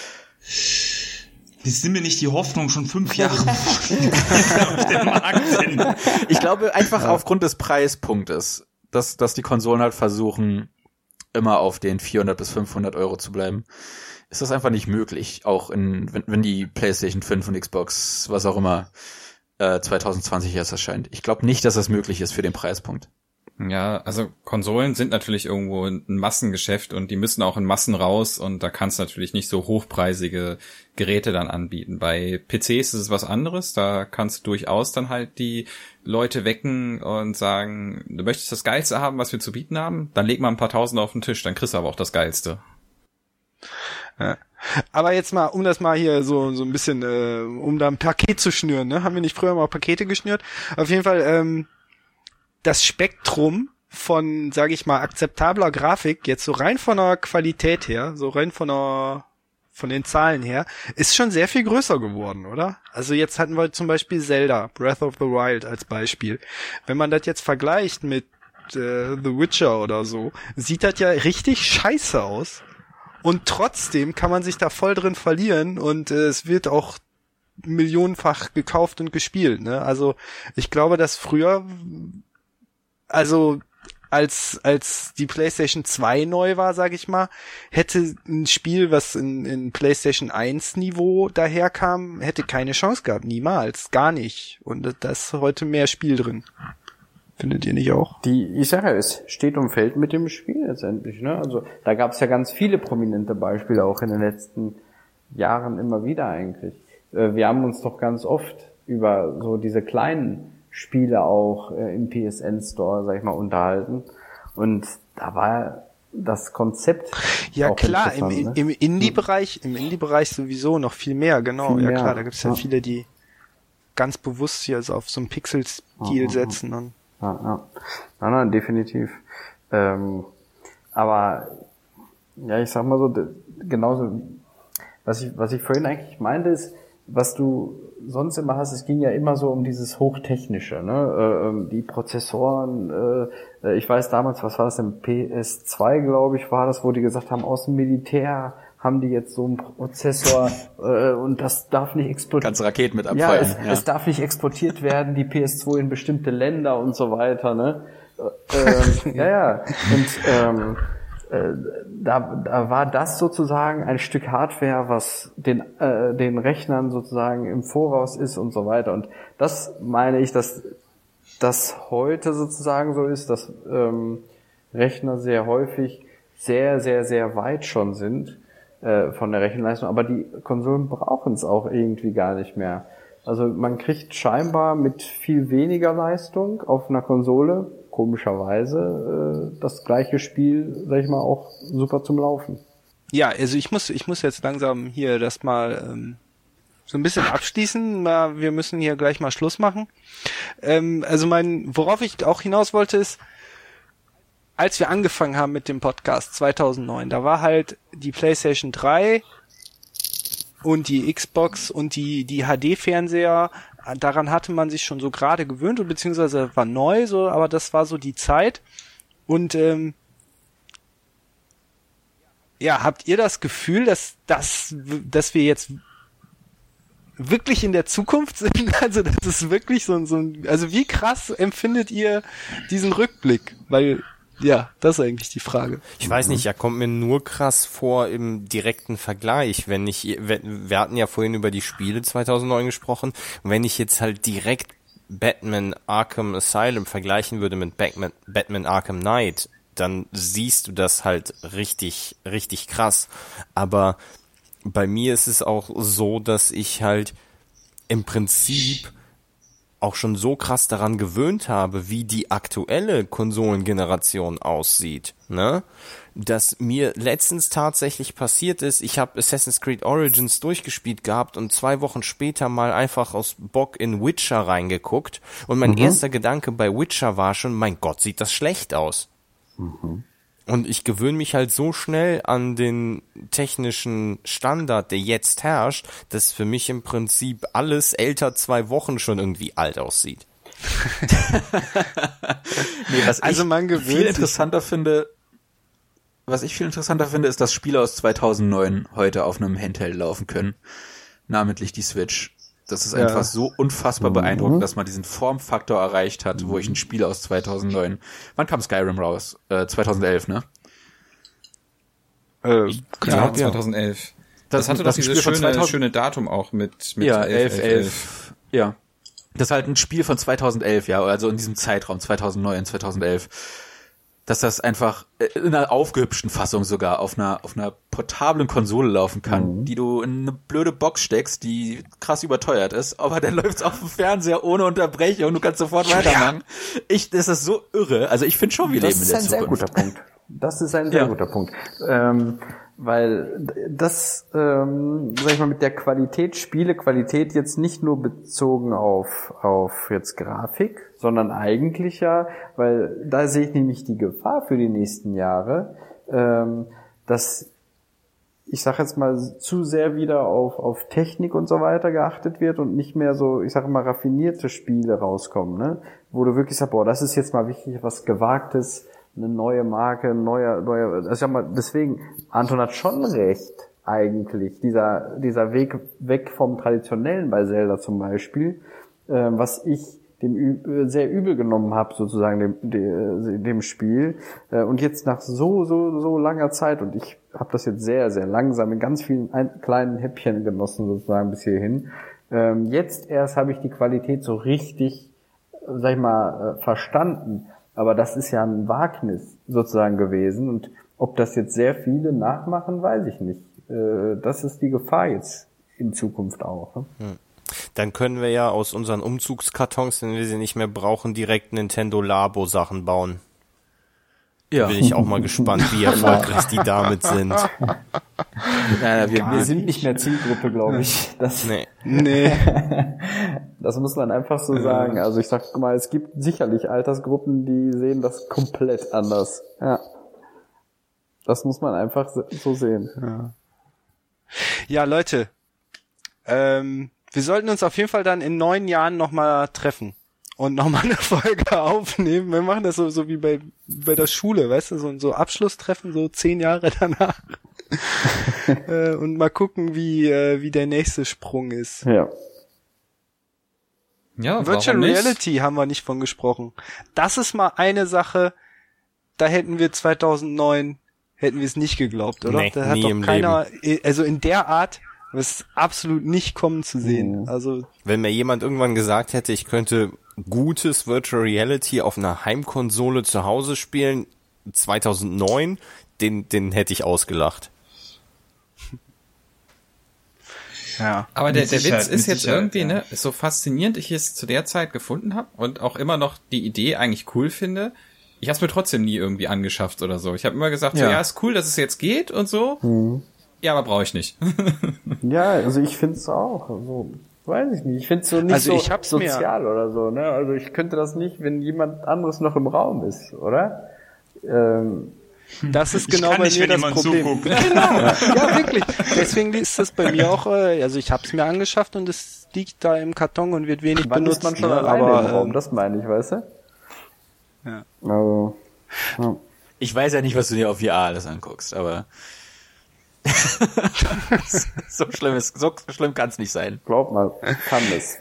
Speaker 5: Jetzt sind mir nicht die Hoffnung schon 5 Jahre auf dem Markt sind.
Speaker 2: Ich glaube einfach aufgrund des Preispunktes, dass die Konsolen halt versuchen, immer auf den 400 bis 500 Euro zu bleiben. Ist das einfach nicht möglich, auch wenn die PlayStation 5 und Xbox, was auch immer, 2020 erst erscheint. Ich glaube nicht, dass das möglich ist für den Preispunkt.
Speaker 6: Ja, also Konsolen sind natürlich irgendwo ein Massengeschäft und die müssen auch in Massen raus und da kannst du natürlich nicht so hochpreisige Geräte dann anbieten. Bei PCs ist es was anderes, da kannst du durchaus dann halt die Leute wecken und sagen, du möchtest das Geilste haben, was wir zu bieten haben, dann leg mal ein paar Tausend auf den Tisch, dann kriegst du aber auch das Geilste.
Speaker 1: Ja. Aber jetzt mal, um das mal hier so ein bisschen, um da ein Paket zu schnüren, ne? Haben wir nicht früher mal Pakete geschnürt? Auf jeden Fall, das Spektrum von, sage ich mal, akzeptabler Grafik, jetzt so rein von der Qualität her, so rein von den Zahlen her, ist schon sehr viel größer geworden, oder? Also jetzt hatten wir zum Beispiel Zelda, Breath of the Wild als Beispiel. Wenn man das jetzt vergleicht mit The Witcher oder so, sieht das ja richtig scheiße aus. Und trotzdem kann man sich da voll drin verlieren und es wird auch millionenfach gekauft und gespielt, ne? Also ich glaube, dass früher, also als die PlayStation 2 neu war, sag ich mal, hätte ein Spiel, was in PlayStation 1 Niveau daherkam, hätte keine Chance gehabt, niemals, gar nicht. Und da ist heute mehr Spiel drin. Findet ihr nicht auch?
Speaker 3: Ich sage ja, es steht und fällt mit dem Spiel letztendlich, ne? Also da gab es ja ganz viele prominente Beispiele auch in den letzten Jahren immer wieder eigentlich. Wir haben uns doch ganz oft über so diese kleinen Spiele auch im PSN Store, sag ich mal, unterhalten. Und da war das Konzept
Speaker 1: ja
Speaker 3: auch
Speaker 1: klar, im Indie-Bereich sowieso noch viel mehr, genau. Viel mehr, ja klar, da gibt's ja viele, die ganz bewusst hier so auf so einen Pixel-Stil setzen. Und
Speaker 3: Nein, definitiv. Aber ja, ich sag mal so, genauso, was ich vorhin eigentlich meinte, ist, was du sonst immer hast, es ging ja immer so um dieses Hochtechnische, ne? Die Prozessoren, ich weiß damals, was war das denn, PS2, glaube ich, war das, wo die gesagt haben, aus dem Militär haben die jetzt so einen Prozessor und das darf nicht exportiert werden.
Speaker 2: Ganze Raketen mit abfeuern.
Speaker 3: Ja, es darf nicht exportiert werden, die PS2 in bestimmte Länder und so weiter, ne? Ja. Und da war das sozusagen ein Stück Hardware, was den Rechnern sozusagen im Voraus ist und so weiter. Und das meine ich, dass das heute sozusagen so ist, dass Rechner sehr häufig sehr, sehr, sehr weit schon sind von der Rechenleistung, aber die Konsolen brauchen es auch irgendwie gar nicht mehr. Also man kriegt scheinbar mit viel weniger Leistung auf einer Konsole komischerweise das gleiche Spiel, sag ich mal, auch super zum Laufen.
Speaker 1: Ja, also ich muss jetzt langsam hier das mal so ein bisschen abschließen. Wir müssen hier gleich mal Schluss machen. Also worauf ich auch hinaus wollte ist, als wir angefangen haben mit dem Podcast 2009, da war halt die PlayStation 3 und die Xbox und die HD-Fernseher, daran hatte man sich schon so gerade gewöhnt und beziehungsweise war neu, so, aber das war so die Zeit. Und ja, habt ihr das Gefühl, dass wir jetzt wirklich in der Zukunft sind? Also das ist wirklich so ein, also wie krass empfindet ihr diesen Rückblick? Weil ja, das ist eigentlich die Frage.
Speaker 4: Ich weiß nicht, ja, kommt mir nur krass vor im direkten Vergleich, wir hatten ja vorhin über die Spiele 2009 gesprochen, und wenn ich jetzt halt direkt Batman Arkham Asylum vergleichen würde mit Batman Arkham Knight, dann siehst du das halt richtig, richtig krass. Aber bei mir ist es auch so, dass ich halt im Prinzip auch schon so krass daran gewöhnt habe, wie die aktuelle Konsolengeneration aussieht, ne? Dass mir letztens tatsächlich passiert ist, ich habe Assassin's Creed Origins durchgespielt gehabt und 2 Wochen später mal einfach aus Bock in Witcher reingeguckt und mein erster Gedanke bei Witcher war schon, mein Gott, sieht das schlecht aus. Und ich gewöhne mich halt so schnell an den technischen Standard, der jetzt herrscht, dass für mich im Prinzip alles älter 2 Wochen schon irgendwie alt aussieht.
Speaker 2: Nee, was ich viel interessanter finde, ist, dass Spiele aus 2009 heute auf einem Handheld laufen können. Namentlich die Switch. Das ist einfach so unfassbar beeindruckend, dass man diesen Formfaktor erreicht hat, wo ich ein Spiel aus 2009... Wann kam Skyrim raus? 2011, ne?
Speaker 6: Ja, 2011. Das hatte doch dieses schöne Datum auch mit
Speaker 2: ja, 11. Ja. Das ist halt ein Spiel von 2011, ja, also in diesem Zeitraum, 2009, 2011. Dass das einfach in einer aufgehübschten Fassung sogar auf einer portablen Konsole laufen kann, die du in eine blöde Box steckst, die krass überteuert ist, aber dann läuft's auf dem Fernseher ohne Unterbrechung und du kannst sofort weitermachen. Das ist so irre. Also ich finde schon, wir leben in der Zukunft.
Speaker 3: Das ist ein sehr guter Punkt. Das ist ein sehr guter Punkt. Weil das, sag ich mal, mit der Spielequalität jetzt nicht nur bezogen auf jetzt Grafik, sondern eigentlich ja, weil da sehe ich nämlich die Gefahr für die nächsten Jahre, dass, ich sag jetzt mal, zu sehr wieder auf Technik und so weiter geachtet wird und nicht mehr so, ich sag mal, raffinierte Spiele rauskommen, ne? Wo du wirklich sagst, boah, das ist jetzt mal wichtig, was Gewagtes, eine neue Marke, neuer, also ich sag mal, deswegen, Anton hat schon recht, eigentlich, dieser Weg weg vom Traditionellen bei Zelda zum Beispiel, was ich dem sehr übel genommen habe, sozusagen dem Spiel, und jetzt nach so langer Zeit, und ich habe das jetzt sehr, sehr langsam in ganz vielen kleinen Häppchen genossen, sozusagen bis hierhin, jetzt erst habe ich die Qualität so richtig, sag ich mal, verstanden. Aber das ist ja ein Wagnis sozusagen gewesen. Und ob das jetzt sehr viele nachmachen, weiß ich nicht. Das ist die Gefahr jetzt in Zukunft auch. Ne?
Speaker 4: Dann können wir ja aus unseren Umzugskartons, wenn wir sie nicht mehr brauchen, direkt Nintendo Labo Sachen bauen. Ja. Da bin ich auch mal gespannt, wie erfolgreich die damit sind.
Speaker 3: Wir sind nicht mehr Zielgruppe, glaube ich.
Speaker 1: Nee.
Speaker 3: Das muss man einfach so sagen. Also ich sag mal, es gibt sicherlich Altersgruppen, die sehen das komplett anders. Ja. Das muss man einfach so sehen.
Speaker 1: Ja, Leute, wir sollten uns auf jeden Fall dann in 9 Jahren nochmal treffen und nochmal eine Folge aufnehmen. Wir machen das so wie bei der Schule, weißt du, so Abschlusstreffen, so 10 Jahre danach. Und mal gucken, wie der nächste Sprung ist.
Speaker 3: Ja.
Speaker 6: Ja,
Speaker 1: Virtual Reality haben wir nicht von gesprochen. Das ist mal eine Sache, da hätten wir 2009 es nicht geglaubt, oder?
Speaker 4: Nee,
Speaker 1: da hat
Speaker 4: nie
Speaker 1: doch
Speaker 4: im
Speaker 1: keiner, also in der Art, was absolut nicht kommen zu sehen. Also
Speaker 4: wenn mir jemand irgendwann gesagt hätte, ich könnte gutes Virtual Reality auf einer Heimkonsole zu Hause spielen, 2009, den hätte ich ausgelacht.
Speaker 1: ja.
Speaker 6: Aber der Witz ist jetzt
Speaker 5: Sicherheit,
Speaker 6: irgendwie,
Speaker 5: ja.
Speaker 6: ne, so faszinierend ich es zu der Zeit gefunden habe und auch immer noch die Idee eigentlich cool finde. Ich habe es mir trotzdem nie irgendwie angeschafft oder so. Ich habe immer gesagt, so, ja, ist cool, dass es jetzt geht und so. Ja, aber brauche ich nicht.
Speaker 3: Ja, also ich finde es auch. Also, weiß ich nicht. Ich finde es so nicht
Speaker 1: Also
Speaker 3: so
Speaker 1: ich hab's
Speaker 3: sozial oder so. Ne? Also ich könnte das nicht, wenn jemand anderes noch im Raum ist, oder?
Speaker 1: Das ist genau
Speaker 5: kann
Speaker 1: bei
Speaker 5: nicht,
Speaker 1: mir
Speaker 5: wenn
Speaker 1: das
Speaker 5: jemand
Speaker 1: Problem.
Speaker 5: zuguckt.
Speaker 1: Genau, ja wirklich. Deswegen ist das bei mir auch, also ich habe es mir angeschafft und es liegt da im Karton und wird wenig
Speaker 3: Wann
Speaker 1: benutzt.
Speaker 3: ist man schon
Speaker 1: ne?
Speaker 3: alleine
Speaker 1: Aber
Speaker 3: im Raum? Das meine ich, weißt du?
Speaker 1: Ja.
Speaker 3: Also, ja.
Speaker 2: Ich weiß ja nicht, was du dir auf VR alles anguckst, aber so schlimm kann es nicht sein.
Speaker 3: Glaub mal, kann das.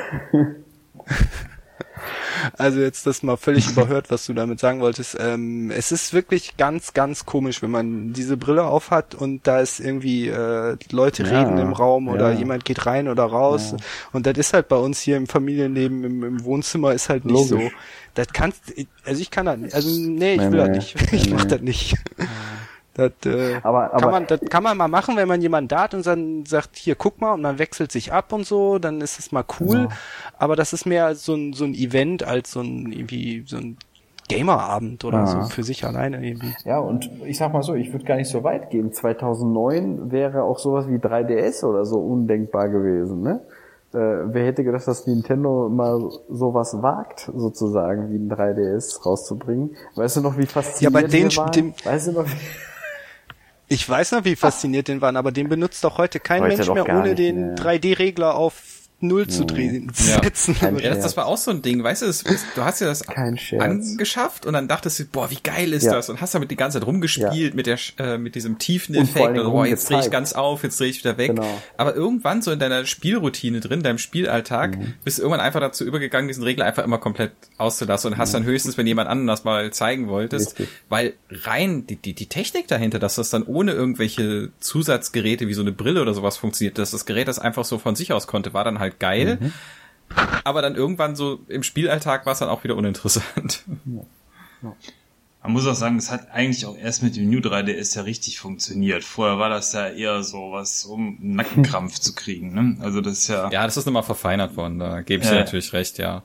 Speaker 1: Also jetzt das mal völlig überhört, was du damit sagen wolltest. Es ist wirklich ganz, ganz komisch, wenn man diese Brille aufhat und da ist irgendwie Leute reden im Raum oder jemand geht rein oder raus. Und das ist halt bei uns hier im Familienleben, im Wohnzimmer ist halt nicht
Speaker 3: Logisch.
Speaker 1: so. Das kannst, also ich kann das nicht. Also nee, ich will das nicht. Ich mach das nicht. Das, das kann man mal machen, wenn man jemanden da hat und dann sagt, hier, guck mal, und man wechselt sich ab und so, dann ist es mal cool. Aber das ist mehr so ein Event als so ein Gamerabend oder so für sich alleine irgendwie.
Speaker 3: Ja, und ich sag mal so, ich würde gar nicht so weit gehen. 2009 wäre auch sowas wie 3DS oder so undenkbar gewesen, ne? Wer hätte gedacht, dass Nintendo mal sowas wagt, sozusagen, wie ein 3DS rauszubringen? Weißt du noch, wie faszinierend wir waren? Weißt du noch,
Speaker 1: ich weiß noch, wie fasziniert den waren, aber den benutzt doch heute kein
Speaker 3: Heute
Speaker 1: Mensch
Speaker 3: doch
Speaker 1: mehr,
Speaker 3: gar
Speaker 1: ohne
Speaker 3: nicht,
Speaker 1: den 3D-Regler auf 0 zu setzen.
Speaker 6: Ja, das war auch so ein Ding, weißt du, du hast ja das angeschafft und dann dachtest du, boah, wie geil ist das? Und hast damit die ganze Zeit rumgespielt mit diesem Tiefeneffekt und boah, jetzt drehe ich ganz auf, jetzt drehe ich wieder weg.
Speaker 3: Genau.
Speaker 6: Aber irgendwann so in deiner Spielroutine drin, deinem Spielalltag, bist du irgendwann einfach dazu übergegangen, diesen Regler einfach immer komplett auszulassen und hast dann höchstens, wenn jemand anders mal zeigen wolltest, weil rein die Technik dahinter, dass das dann ohne irgendwelche Zusatzgeräte wie so eine Brille oder sowas funktioniert, dass das Gerät das einfach so von sich aus konnte, war dann halt geil, aber dann irgendwann so im Spielalltag war es dann auch wieder uninteressant.
Speaker 5: Man muss auch sagen, es hat eigentlich auch erst mit dem New 3DS ja richtig funktioniert. Vorher war das ja eher so was, um Nackenkrampf zu kriegen, ne? Also das ist ja...
Speaker 6: Ja, das ist nochmal verfeinert worden, da gebe ich dir natürlich recht, ja.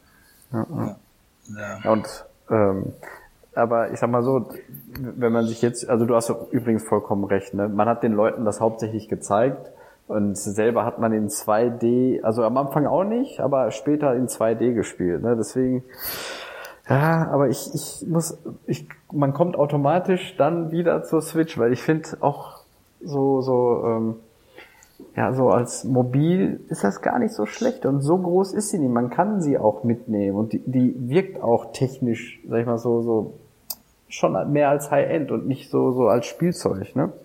Speaker 3: Und aber ich sag mal so, wenn man sich jetzt, also du hast übrigens vollkommen recht, ne? Man hat den Leuten das hauptsächlich gezeigt und selber hat man in 2D, also am Anfang auch nicht, aber später in 2D gespielt, ne? Deswegen, ja, aber man kommt automatisch dann wieder zur Switch, weil ich finde auch so als mobil ist das gar nicht so schlecht und so groß ist sie nicht. Man kann sie auch mitnehmen und die wirkt auch technisch, sag ich mal so schon mehr als High-End und nicht so als Spielzeug, ne?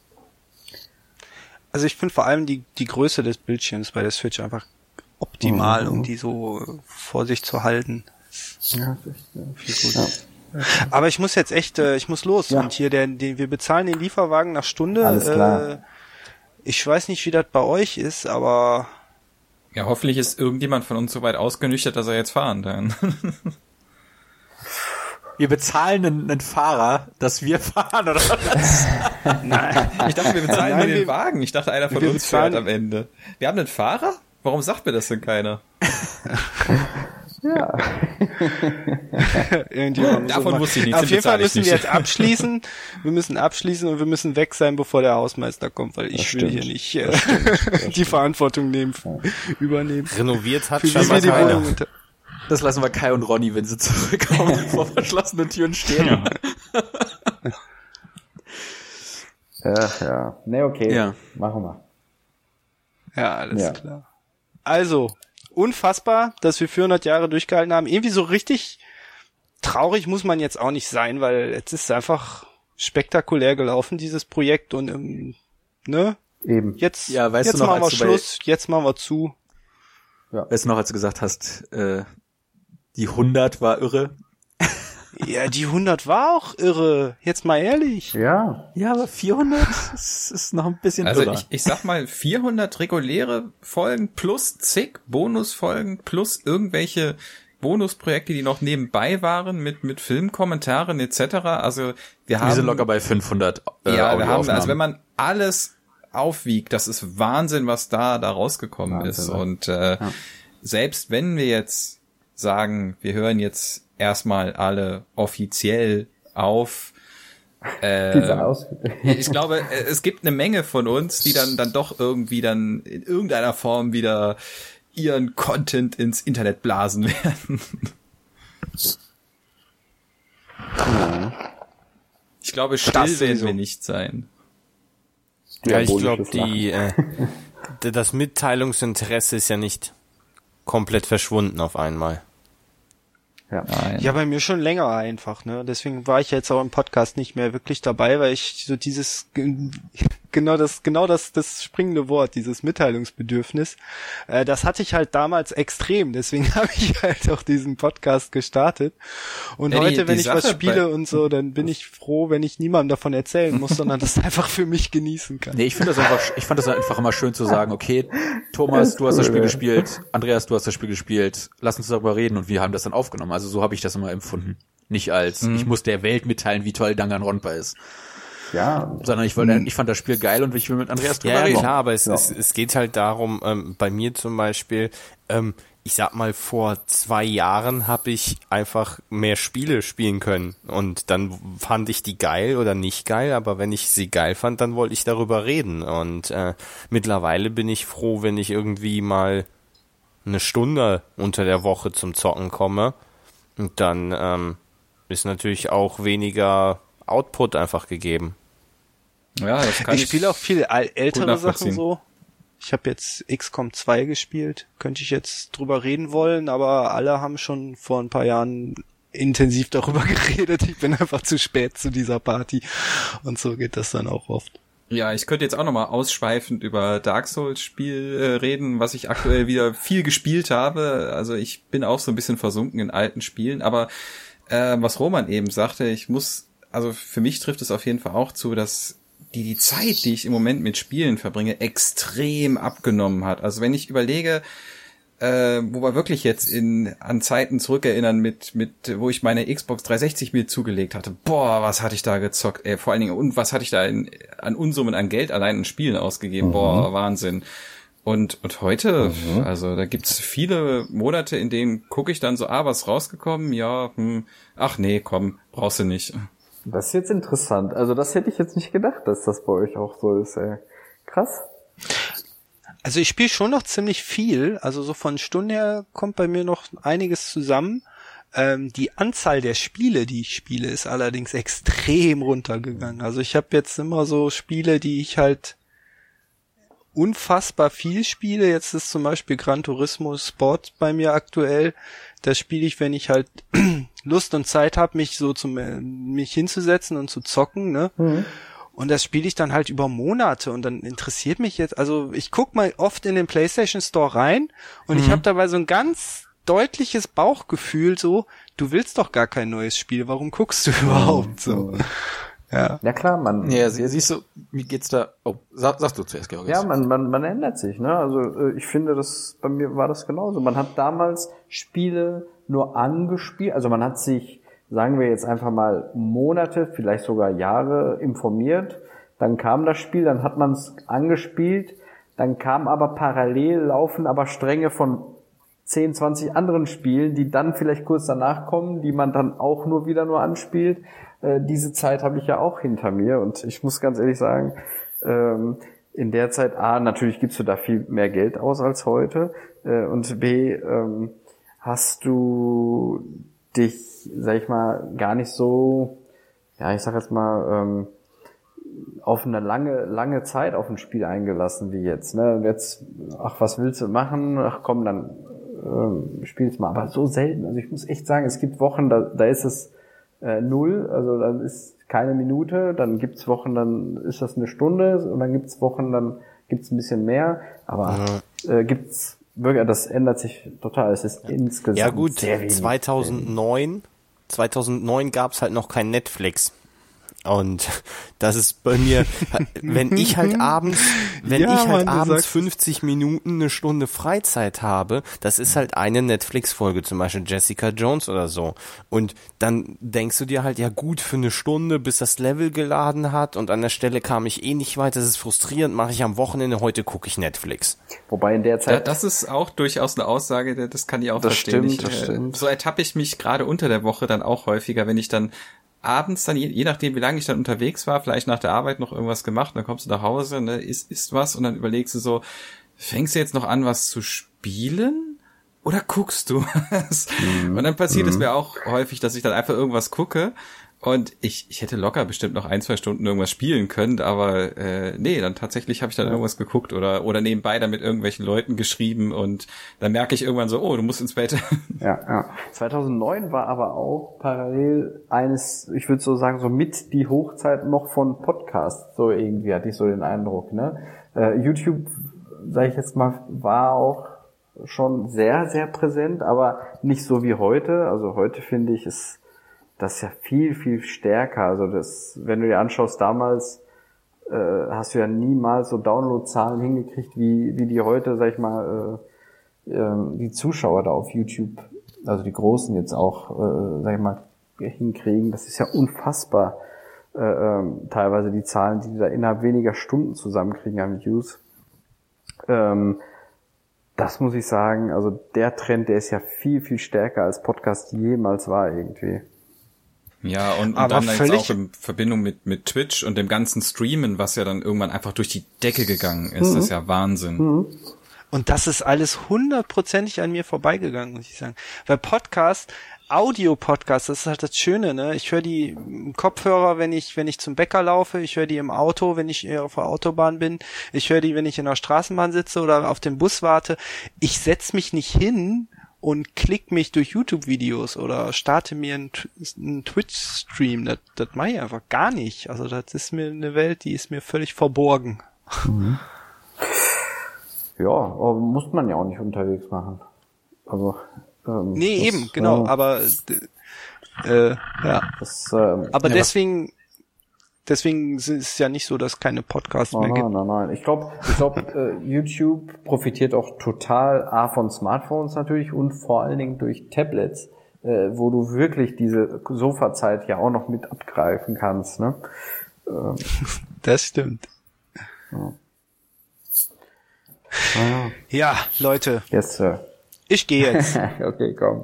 Speaker 1: Also ich finde vor allem die Größe des Bildschirms bei der Switch einfach optimal, um die so vor sich zu halten.
Speaker 3: Ja,
Speaker 1: viel gut. Ja. Aber ich muss jetzt echt, ich muss los. Ja. Und hier wir bezahlen den Lieferwagen nach Stunde.
Speaker 3: Alles klar.
Speaker 1: Ich weiß nicht, wie das bei euch ist, aber...
Speaker 6: Ja, hoffentlich ist irgendjemand von uns so weit ausgenüchtert, dass er jetzt fahren kann.
Speaker 2: Wir bezahlen einen Fahrer, dass wir fahren, oder was?
Speaker 6: Nein, ich dachte, wir bezahlen den Wagen. Ich dachte, einer von uns fährt am Ende. Wir haben einen Fahrer? Warum sagt mir das denn keiner?
Speaker 3: Ja.
Speaker 6: Davon wusste ich nichts.
Speaker 1: Auf jeden Fall müssen wir jetzt abschließen. Wir müssen abschließen und wir müssen weg sein, bevor der Hausmeister kommt, weil ich will hier nicht die Verantwortung übernehmen.
Speaker 4: Renoviert hat
Speaker 1: scheinbar keiner.
Speaker 2: Das lassen wir Kai und Ronny, wenn sie zurückkommen, vor verschlossenen Türen stehen.
Speaker 3: Ja. Ne, okay.
Speaker 2: Ja.
Speaker 3: Machen wir.
Speaker 1: Ja, alles klar. Also, unfassbar, dass wir 400 Jahre durchgehalten haben. Irgendwie so richtig traurig muss man jetzt auch nicht sein, weil es ist einfach spektakulär gelaufen, dieses Projekt, und ne?
Speaker 3: Eben.
Speaker 1: Jetzt,
Speaker 2: ja, weißt
Speaker 1: jetzt
Speaker 2: du noch,
Speaker 1: machen wir Schluss, jetzt machen wir zu.
Speaker 2: Ja. Weißt du noch, als du gesagt hast, die 100 war irre?
Speaker 1: Ja, die 100 war auch irre. Jetzt mal ehrlich.
Speaker 3: Ja.
Speaker 2: Ja, aber 400 ist noch ein bisschen irre.
Speaker 6: Also ich sag mal 400 reguläre Folgen plus zig Bonusfolgen plus irgendwelche Bonusprojekte, die noch nebenbei waren mit Filmkommentaren etc. Also wir sind
Speaker 2: locker bei 500
Speaker 6: ja, wir haben, also wenn man alles aufwiegt, das ist Wahnsinn, was da rausgekommen ist. Und selbst wenn wir jetzt sagen, wir hören jetzt erstmal alle offiziell auf. Ich glaube, es gibt eine Menge von uns, die dann doch irgendwie dann in irgendeiner Form wieder ihren Content ins Internet blasen werden. Ich glaube, still werden wir nicht sein.
Speaker 4: Ja, ich glaube, das Mitteilungsinteresse ist ja nicht komplett verschwunden auf einmal.
Speaker 1: Ja, bei mir schon länger einfach, ne? Deswegen war ich jetzt auch im Podcast nicht mehr wirklich dabei, weil ich so dieses genau das springende Wort, dieses Mitteilungsbedürfnis, das hatte ich halt damals extrem. Deswegen habe ich halt auch diesen Podcast gestartet. Und heute, wenn ich was spiele und so, dann bin ich froh, wenn ich niemandem davon erzählen muss, sondern das einfach für mich genießen kann.
Speaker 2: Nee, ich fand das einfach immer schön zu sagen, okay, Thomas, du hast das Spiel gespielt, Andreas, du hast das Spiel gespielt, lass uns darüber reden, und wir haben das dann aufgenommen. Also so habe ich das immer empfunden. Nicht als, ich muss der Welt mitteilen, wie toll Danganronpa ist.
Speaker 3: Ja.
Speaker 2: Sondern ich fand das Spiel geil und ich will mit Andreas drüber reden.
Speaker 4: Ja, klar, aber es geht halt darum, bei mir zum Beispiel, ich sag mal, vor 2 Jahren habe ich einfach mehr Spiele spielen können, und dann fand ich die geil oder nicht geil, aber wenn ich sie geil fand, dann wollte ich darüber reden, und mittlerweile bin ich froh, wenn ich irgendwie mal eine Stunde unter der Woche zum Zocken komme, und dann ist natürlich auch weniger Output einfach gegeben.
Speaker 6: Ja, das kann
Speaker 1: ich spiele auch viel ältere Sachen so. Ich habe jetzt XCOM 2 gespielt, könnte ich jetzt drüber reden wollen, aber alle haben schon vor ein paar Jahren intensiv darüber geredet. Ich bin einfach zu spät zu dieser Party, und so geht das dann auch oft.
Speaker 6: Ja, ich könnte jetzt auch nochmal ausschweifend über Dark Souls Spiel reden, was ich aktuell wieder viel gespielt habe. Also ich bin auch so ein bisschen versunken in alten Spielen, aber was Roman eben sagte, also für mich trifft es auf jeden Fall auch zu, dass die Zeit, die ich im Moment mit Spielen verbringe, extrem abgenommen hat. Also wenn ich überlege, wo wir wirklich jetzt an Zeiten zurückerinnern wo ich meine Xbox 360 mir zugelegt hatte. Boah, was hatte ich da gezockt, vor allen Dingen, und was hatte ich da an Unsummen an Geld allein in Spielen ausgegeben. Boah, Wahnsinn. Und heute, also da gibt's viele Monate, in denen gucke ich dann so, was rausgekommen? Ja, ach nee, komm, brauchst du nicht.
Speaker 3: Das ist jetzt interessant. Also das hätte ich jetzt nicht gedacht, dass das bei euch auch so ist, ey. Krass.
Speaker 1: Also ich spiele schon noch ziemlich viel. Also so von Stunden her kommt bei mir noch einiges zusammen. Die Anzahl der Spiele, die ich spiele, ist allerdings extrem runtergegangen. Also ich habe jetzt immer so Spiele, die ich halt unfassbar viel spiele. Jetzt ist zum Beispiel Gran Turismo Sport bei mir aktuell. Das spiele ich, wenn ich halt Lust und Zeit habe, mich hinzusetzen und zu zocken, ne? Mhm. Und das spiele ich dann halt über Monate, und dann interessiert mich jetzt, also ich guck mal oft in den PlayStation Store rein, und ich habe dabei so ein ganz deutliches Bauchgefühl, so, du willst doch gar kein neues Spiel, warum guckst du überhaupt so? Ja.
Speaker 3: Ja klar,
Speaker 2: Ja, siehst du, wie geht's da? Oh, sagst du zuerst, Georg.
Speaker 3: Ja, man ändert sich, ne? Also ich finde, bei mir war das genauso. Man hat damals Spiele nur angespielt, also man hat sich, sagen wir jetzt einfach mal, Monate, vielleicht sogar Jahre informiert, dann kam das Spiel, dann hat man es angespielt, dann kam aber parallel laufen aber Stränge von 10, 20 anderen Spielen, die dann vielleicht kurz danach kommen, die man dann auch wieder nur anspielt. Diese Zeit habe ich ja auch hinter mir und ich muss ganz ehrlich sagen, in der Zeit, natürlich gibst du da viel mehr Geld aus als heute, und B, hast du dich, sag ich mal, gar nicht so, ja, ich sag jetzt mal, auf eine lange Zeit auf ein Spiel eingelassen wie jetzt, ne? Und jetzt, was willst du machen? Ach komm, dann spiel's mal. Aber so selten, also ich muss echt sagen, es gibt Wochen, da ist es 0, also dann ist keine Minute, dann gibt's Wochen, dann ist das eine Stunde und dann gibt's Wochen, dann gibt's ein bisschen mehr, aber gibt's wirklich, das ändert sich total, es ist insgesamt
Speaker 4: ja gut,
Speaker 3: sehr wenig.
Speaker 4: 2009 gab's halt noch kein Netflix. Und das ist bei mir, wenn ich halt abends 50 Minuten, eine Stunde Freizeit habe, das ist halt eine Netflix-Folge, zum Beispiel Jessica Jones oder so. Und dann denkst du dir halt, ja gut, für eine Stunde, bis das Level geladen hat und an der Stelle kam ich eh nicht weiter, das ist frustrierend, mache ich am Wochenende, heute gucke ich Netflix.
Speaker 3: Wobei in der Zeit...
Speaker 6: Ja, das ist auch durchaus eine Aussage, das kann ich auch verstehen.
Speaker 3: Das stimmt.
Speaker 6: So ertappe ich mich gerade unter der Woche dann auch häufiger, wenn ich dann abends dann, je nachdem wie lange ich dann unterwegs war, vielleicht nach der Arbeit noch irgendwas gemacht, dann kommst du nach Hause, ne, isst was und dann überlegst du so, fängst du jetzt noch an, was zu spielen oder guckst du was? Und dann passiert es mir auch häufig, dass ich dann einfach irgendwas gucke und ich hätte locker bestimmt noch 1-2 Stunden irgendwas spielen können, aber nee, dann tatsächlich habe ich dann irgendwas geguckt oder nebenbei dann mit irgendwelchen Leuten geschrieben und dann merke ich irgendwann so, oh, du musst ins Bett.
Speaker 3: Ja. 2009 war aber auch parallel ich würde so sagen, so mit die Hochzeit noch von Podcasts, so irgendwie hatte ich so den Eindruck, ne? YouTube, sage ich jetzt mal, war auch schon sehr, sehr präsent, aber nicht so wie heute. Also heute finde ich, ist das ja viel, viel stärker. Also wenn du dir anschaust, damals hast du ja niemals so Downloadzahlen hingekriegt, wie die heute, sag ich mal, die Zuschauer da auf YouTube, also die Großen jetzt auch, sag ich mal, hinkriegen. Das ist ja unfassbar, teilweise die Zahlen, die da innerhalb weniger Stunden zusammenkriegen an Views. Das muss ich sagen, also der Trend, der ist ja viel, viel stärker als Podcast jemals war irgendwie.
Speaker 6: Ja, und dann jetzt auch in Verbindung mit Twitch und dem ganzen Streamen, was ja dann irgendwann einfach durch die Decke gegangen ist, das ist ja Wahnsinn.
Speaker 1: Und das ist alles 100%ig an mir vorbeigegangen, muss ich sagen. Weil Audio-Podcast, das ist halt das Schöne, ne? Ich höre die im Kopfhörer, wenn ich zum Bäcker laufe, ich höre die im Auto, wenn ich auf der Autobahn bin, ich höre die, wenn ich in der Straßenbahn sitze oder auf den Bus warte. Ich setz mich nicht hin und klick mich durch YouTube-Videos oder starte mir einen Twitch-Stream. Das mache ich einfach gar nicht. Also das ist mir eine Welt, die ist mir völlig verborgen.
Speaker 3: Ja, aber muss man ja auch nicht unterwegs machen. Also
Speaker 1: nee, eben, genau, aber ja. Aber deswegen ist es ja nicht so, dass keine Podcasts mehr gibt.
Speaker 3: Nein. Ich glaube, YouTube profitiert auch total von Smartphones natürlich und vor allen Dingen durch Tablets, wo du wirklich diese Sofazeit ja auch noch mit abgreifen kannst, ne?
Speaker 1: Das stimmt. Ja, Leute.
Speaker 3: Yes, Sir.
Speaker 1: Ich gehe jetzt.
Speaker 3: Okay, komm.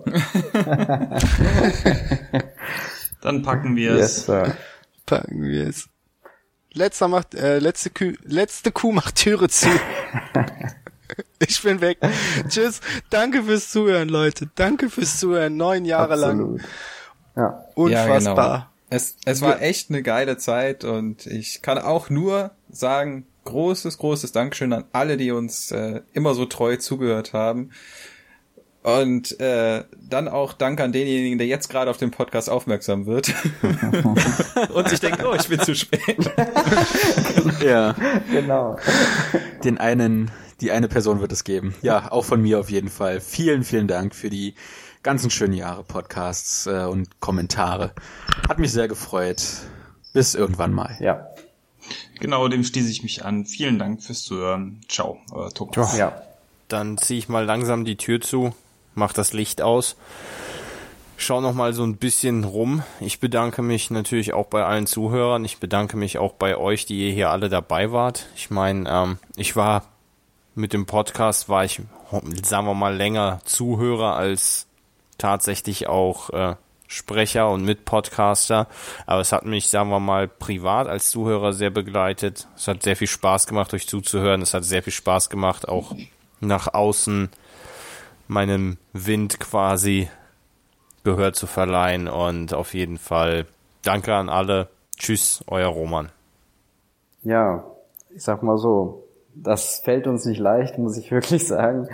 Speaker 5: Dann packen wir es.
Speaker 3: Yes, Sir.
Speaker 1: Packen wir es. Letzte Kuh macht Türe zu. Ich bin weg. Tschüss. Danke fürs Zuhören, Leute. Danke fürs Zuhören. 9 Jahre
Speaker 3: Absolut.
Speaker 1: lang.
Speaker 3: Ja.
Speaker 1: Unfassbar.
Speaker 6: Ja, genau. Es war echt eine geile Zeit und ich kann auch nur sagen, großes Dankeschön an alle, die uns immer so treu zugehört haben. Und dann auch Dank an denjenigen, der jetzt gerade auf den Podcast aufmerksam wird und sich denkt, oh, ich bin zu spät.
Speaker 2: Ja,
Speaker 3: Genau.
Speaker 2: die eine Person wird es geben. Ja, auch von mir auf jeden Fall. Vielen, vielen Dank für die ganzen schönen Jahre Podcasts und Kommentare. Hat mich sehr gefreut. Bis irgendwann mal.
Speaker 3: Ja.
Speaker 5: Genau, dem schließe ich mich an. Vielen Dank fürs Zuhören. Ciao, euer Thomas.
Speaker 3: Ja.
Speaker 4: Dann ziehe ich mal langsam die Tür zu, mach das Licht aus, schau noch mal so ein bisschen rum. Ich bedanke mich natürlich auch bei allen Zuhörern. Ich bedanke mich auch bei euch, die ihr hier alle dabei wart. Ich meine, ich war mit dem Podcast war ich, sagen wir mal, länger Zuhörer als tatsächlich auch Sprecher und Mitpodcaster. Aber es hat mich, sagen wir mal, privat als Zuhörer sehr begleitet. Es hat sehr viel Spaß gemacht, euch zuzuhören. Es hat sehr viel Spaß gemacht, auch nach außen meinem Wind quasi Gehör zu verleihen. Und auf jeden Fall danke an alle. Tschüss, euer Roman.
Speaker 3: Ja, ich sag mal so, das fällt uns nicht leicht, muss ich wirklich sagen.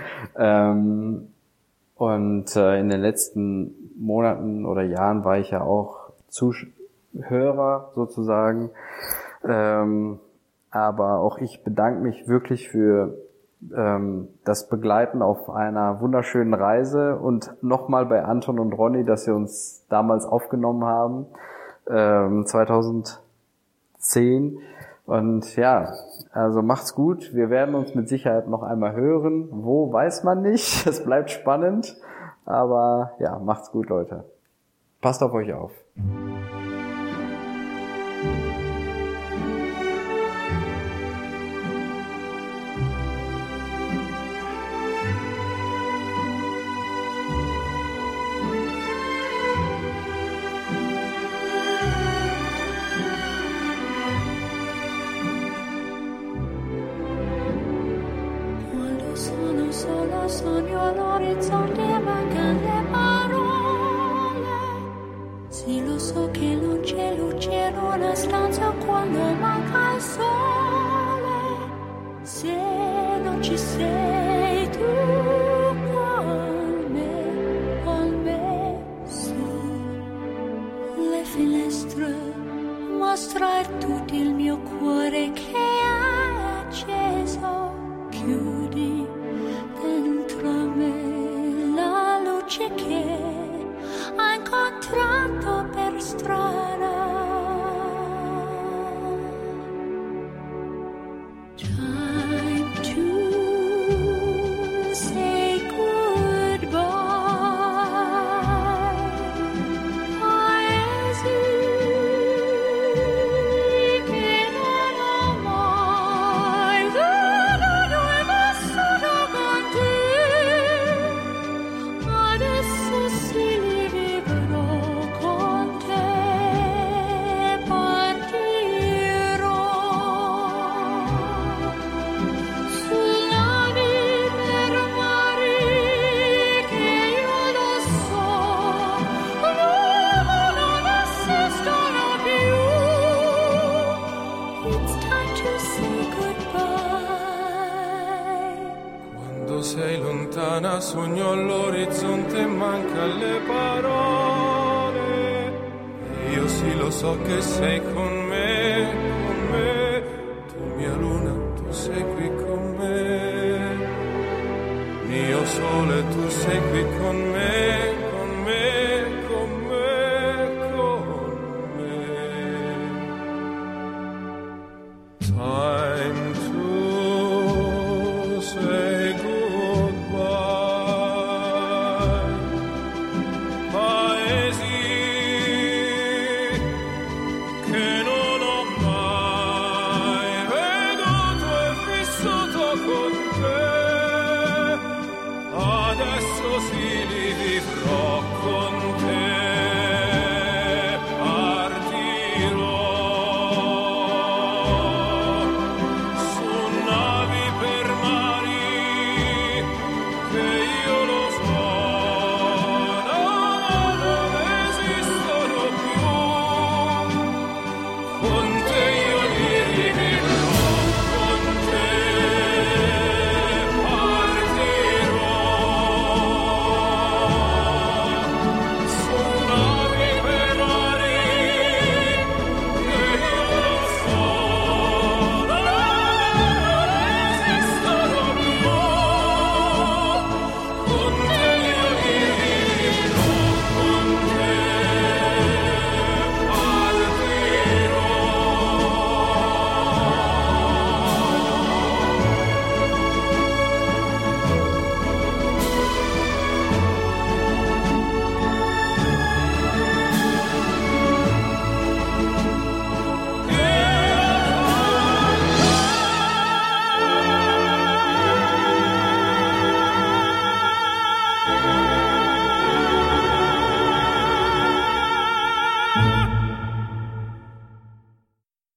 Speaker 3: Und in den letzten Monaten oder Jahren war ich ja auch Zuhörer sozusagen. Aber auch ich bedanke mich wirklich für das Begleiten auf einer wunderschönen Reise und nochmal bei Anton und Ronny, dass sie uns damals aufgenommen haben, 2010. Und ja, also macht's gut. Wir werden uns mit Sicherheit noch einmal hören. Wo, weiß man nicht. Es bleibt spannend. Aber ja, macht's gut, Leute. Passt auf euch auf.
Speaker 7: Sogno all'orizzonte, mancano le parole. Sì, lo so che non c'è luce in una stanza quando manca il sole. Se non ci sei tu con me, su le finestre mostrar tutto il mio cuore che è acceso. Chiudi dentro me la luce che ha incontrato per strada. Time to say goodbye. Paesi che non ho mai vissuto con te. Adesso sì li vivrò con te. Partirò su navi per mari che io lo so non esistono più. It's time to say goodbye.
Speaker 8: Quando sei lontana sogno all'orizzonte e manca le parole. E io sì lo so che sei con me, tu mia luna, tu sei qui con me. Mio sole, tu sei qui con me, con me, con me, con me. Time